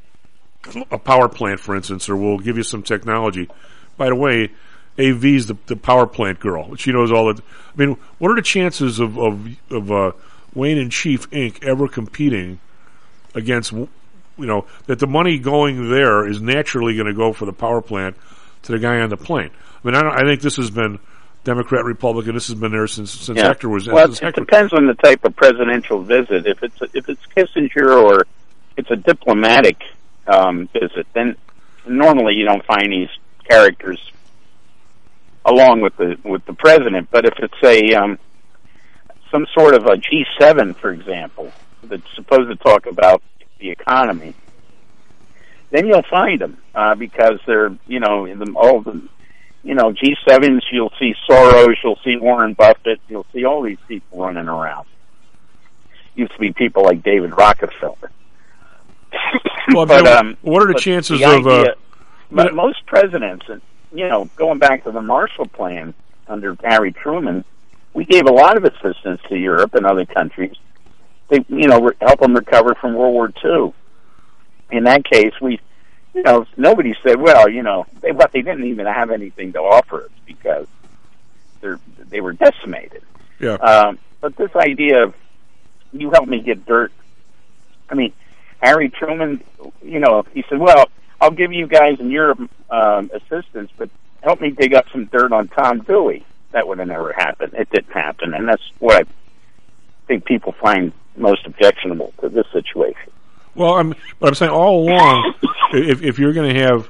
a power plant, for instance, or we'll give you some technology. By the way, AV's the power plant girl. She knows all that. I mean, what are the chances of Wayne and Chief Inc. ever competing against, that the money going there is naturally going to go for the power plant to the guy on the plane? I mean, I think this has been Democrat, Republican. This has been there since Hector was. Well, it depends on the type of presidential visit. If it's Kissinger or it's a diplomatic visit, then normally you don't find these characters along with the president. But if it's some sort of a G7, for example, that's supposed to talk about the economy, then you'll find them because they're all the G7s. You'll see Soros, you'll see Warren Buffett, you'll see all these people running around. Used to be people like David Rockefeller. Well, what are the chances But most presidents, going back to the Marshall Plan under Harry Truman, we gave a lot of assistance to Europe and other countries. They, help them recover from World War II. In that case, nobody said, well, they didn't even have anything to offer us because they were decimated. Yeah. But this idea of you help me get dirt. I mean, Harry Truman, he said, well, I'll give you guys in Europe assistance, but help me dig up some dirt on Tom Dewey. That would have never happened. It didn't happen, and that's what I think people find most objectionable to this situation. Well, I'm saying all along, if you're going to have,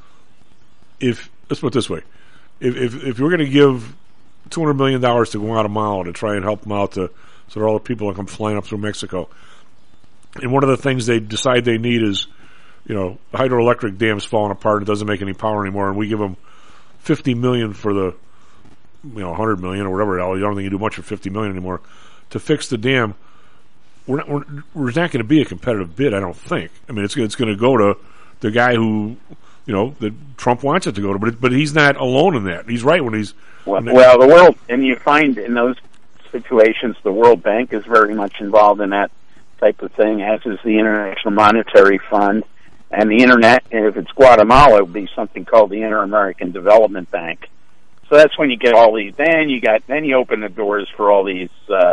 let's put it this way, if you're going to give $200 million to Guatemala to try and help them out so that all the people can come flying up through Mexico, and one of the things they decide they need is, the hydroelectric dam's falling apart, it doesn't make any power anymore, and we give them $50 million for the, $100 million or whatever, I don't think you do much for $50 million anymore, to fix the dam. We're not going to be a competitive bid, I don't think. I mean, it's going to go to the guy who, that Trump wants it to go to, but he's not alone in that. He's right when he's... Well, the world, and you find in those situations, the World Bank is very much involved in that type of thing, as is the International Monetary Fund, and the Internet, and if it's Guatemala, it would be something called the Inter-American Development Bank. So that's when you get all these, then you open the doors for all these,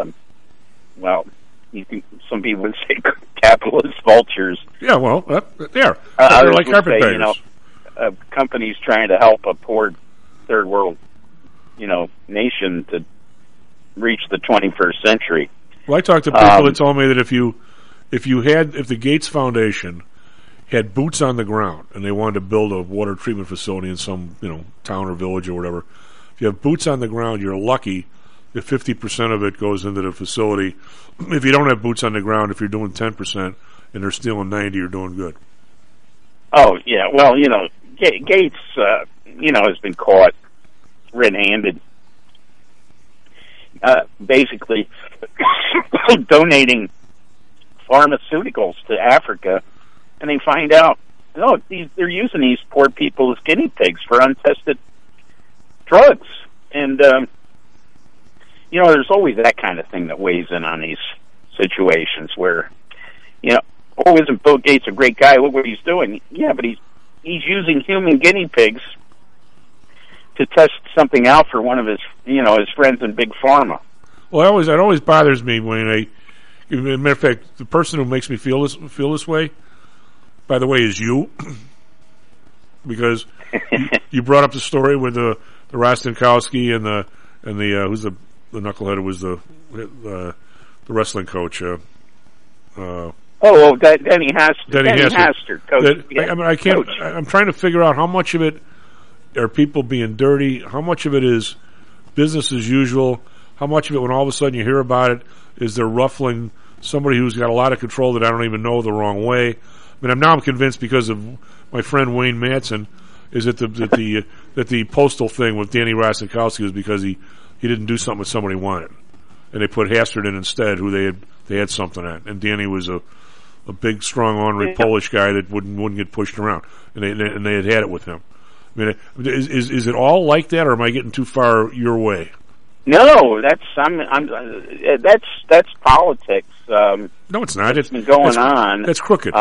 some people would say capitalist vultures. Yeah, well, they're like carpetbaggers. Companies trying to help a poor third world, nation to reach the 21st century. Well, I talked to people that told me that if the Gates Foundation had boots on the ground and they wanted to build a water treatment facility in some, town or village or whatever, if you have boots on the ground, you're lucky if 50% of it goes into the facility. If you don't have boots on the ground, if you're doing 10% and they're stealing 90, you're doing good. Oh, yeah. Well, Gates, has been caught red-handed, basically donating pharmaceuticals to Africa, and they find out, they're using these poor people as guinea pigs for untested drugs. And, there's always that kind of thing that weighs in on these situations where, isn't Bill Gates a great guy? Look what he's doing. Yeah, but he's using human guinea pigs to test something out for one of his friends in Big Pharma. Well, it always bothers me when as a matter of fact, the person who makes me feel this way, by the way, is you. because you brought up the story with the Rostenkowski and the who's the knucklehead who was the wrestling coach. Denny Hastert, coach. I can't. I'm trying to figure out how much of it are people being dirty, how much of it is business as usual, how much of it, when all of a sudden you hear about it, is they're ruffling somebody who's got a lot of control that I don't even know the wrong way. I mean, I'm convinced because of my friend Wayne Madsen, is that the postal thing with Danny Rostenkowski was because he didn't do something that somebody wanted, and they put Hastert in instead, who they had something at, and Danny was a big, strong, ornery Polish guy that wouldn't get pushed around, and they had it with him. I mean, is it all like that, or am I getting too far your way? No, that's politics. No, it's not. It's been going on. That's crooked.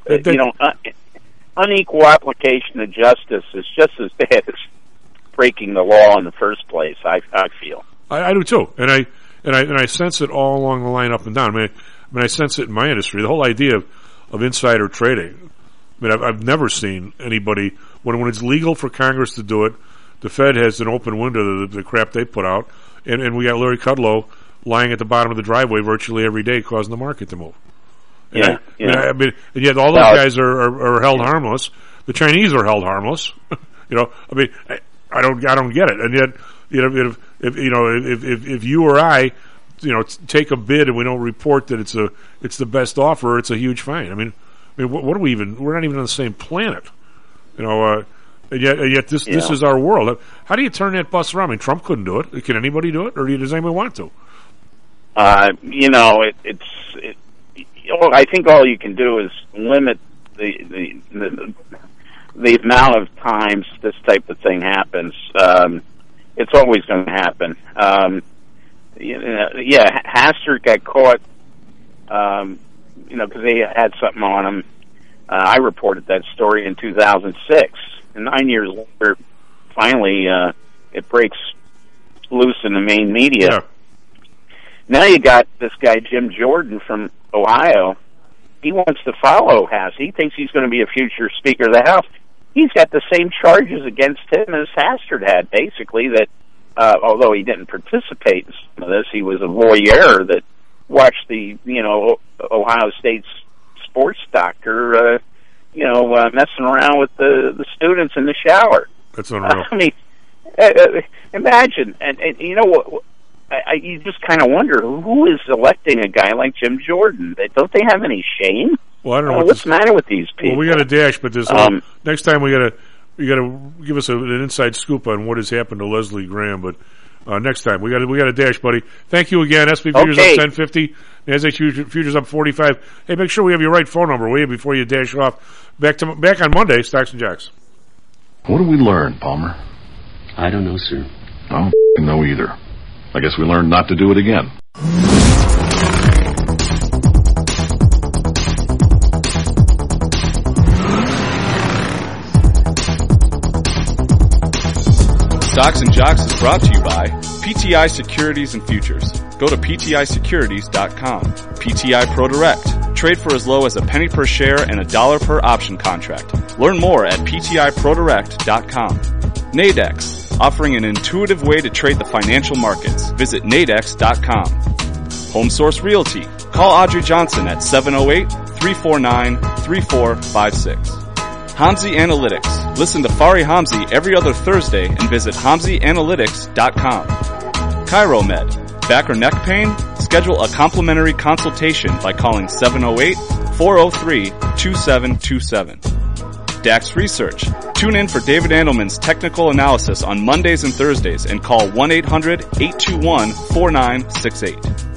Unequal application of justice is just as bad as breaking the law in the first place. I feel. I do too, and I sense it all along the line, up and down. I mean, I sense it in my industry. The whole idea of insider trading. I mean, I've never seen anybody when it's legal for Congress to do it. The Fed has an open window to the crap they put out, and we got Larry Kudlow lying at the bottom of the driveway virtually every day, causing the market to move. And and yet all those guys are held harmless. The Chinese are held harmless. I mean, I don't get it. And yet, if you or I, take a bid and we don't report that it's the best offer, it's a huge fine. I mean, what are we even? We're not even on the same planet. And yet this is our world. How do you turn that bus around? I mean, Trump couldn't do it. Can anybody do it, or does anybody want to? I think all you can do is limit the amount of times this type of thing happens. It's always going to happen. Hastert got caught, because they had something on him. I reported that story in 2006. And 9 years later, finally, it breaks loose in the main media. Yeah. Now you got this guy, Jim Jordan from Ohio. He wants to follow Hastert. He thinks he's going to be a future Speaker of the House. He's got the same charges against him as Hastert had, basically, that although he didn't participate in some of this, he was a voyeur that watched the, Ohio State's sports doctor, messing around with the students in the shower. That's unreal. I mean, imagine, and you know what? You just kind of wonder who is electing a guy like Jim Jordan. Don't they have any shame? Well, I don't know what's the matter with these people. Well, we got a dash, but this next time we got to give us an inside scoop on what has happened to Leslie Graham. But next time we got a dash, buddy. Thank you again. SP Futures up 1050. NASDAQ Futures up 45. Hey, make sure we have your right phone number, will you, before you dash off. Back on Monday, Stocks and Jocks. What did we learn, Palmer? I don't know, sir. I don't know either. I guess we learned not to do it again. Stocks and Jocks is brought to you by PTI Securities and Futures. Go to PTIsecurities.com. PTI ProDirect. Trade for as low as a penny per share and $1 per option contract. Learn more at PTIProDirect.com. Nadex. Offering an intuitive way to trade the financial markets. Visit Nadex.com. HomeSource Realty. Call Audrey Johnson at 708-349-3456. Hamzy Analytics. Listen to Fari Hamzy every other Thursday and visit HamzyAnalytics.com. ChiroMed. Back or neck pain? Schedule a complimentary consultation by calling 708-403-2727. DAX Research. Tune in for David Andelman's technical analysis on Mondays and Thursdays and call 1-800-821-4968.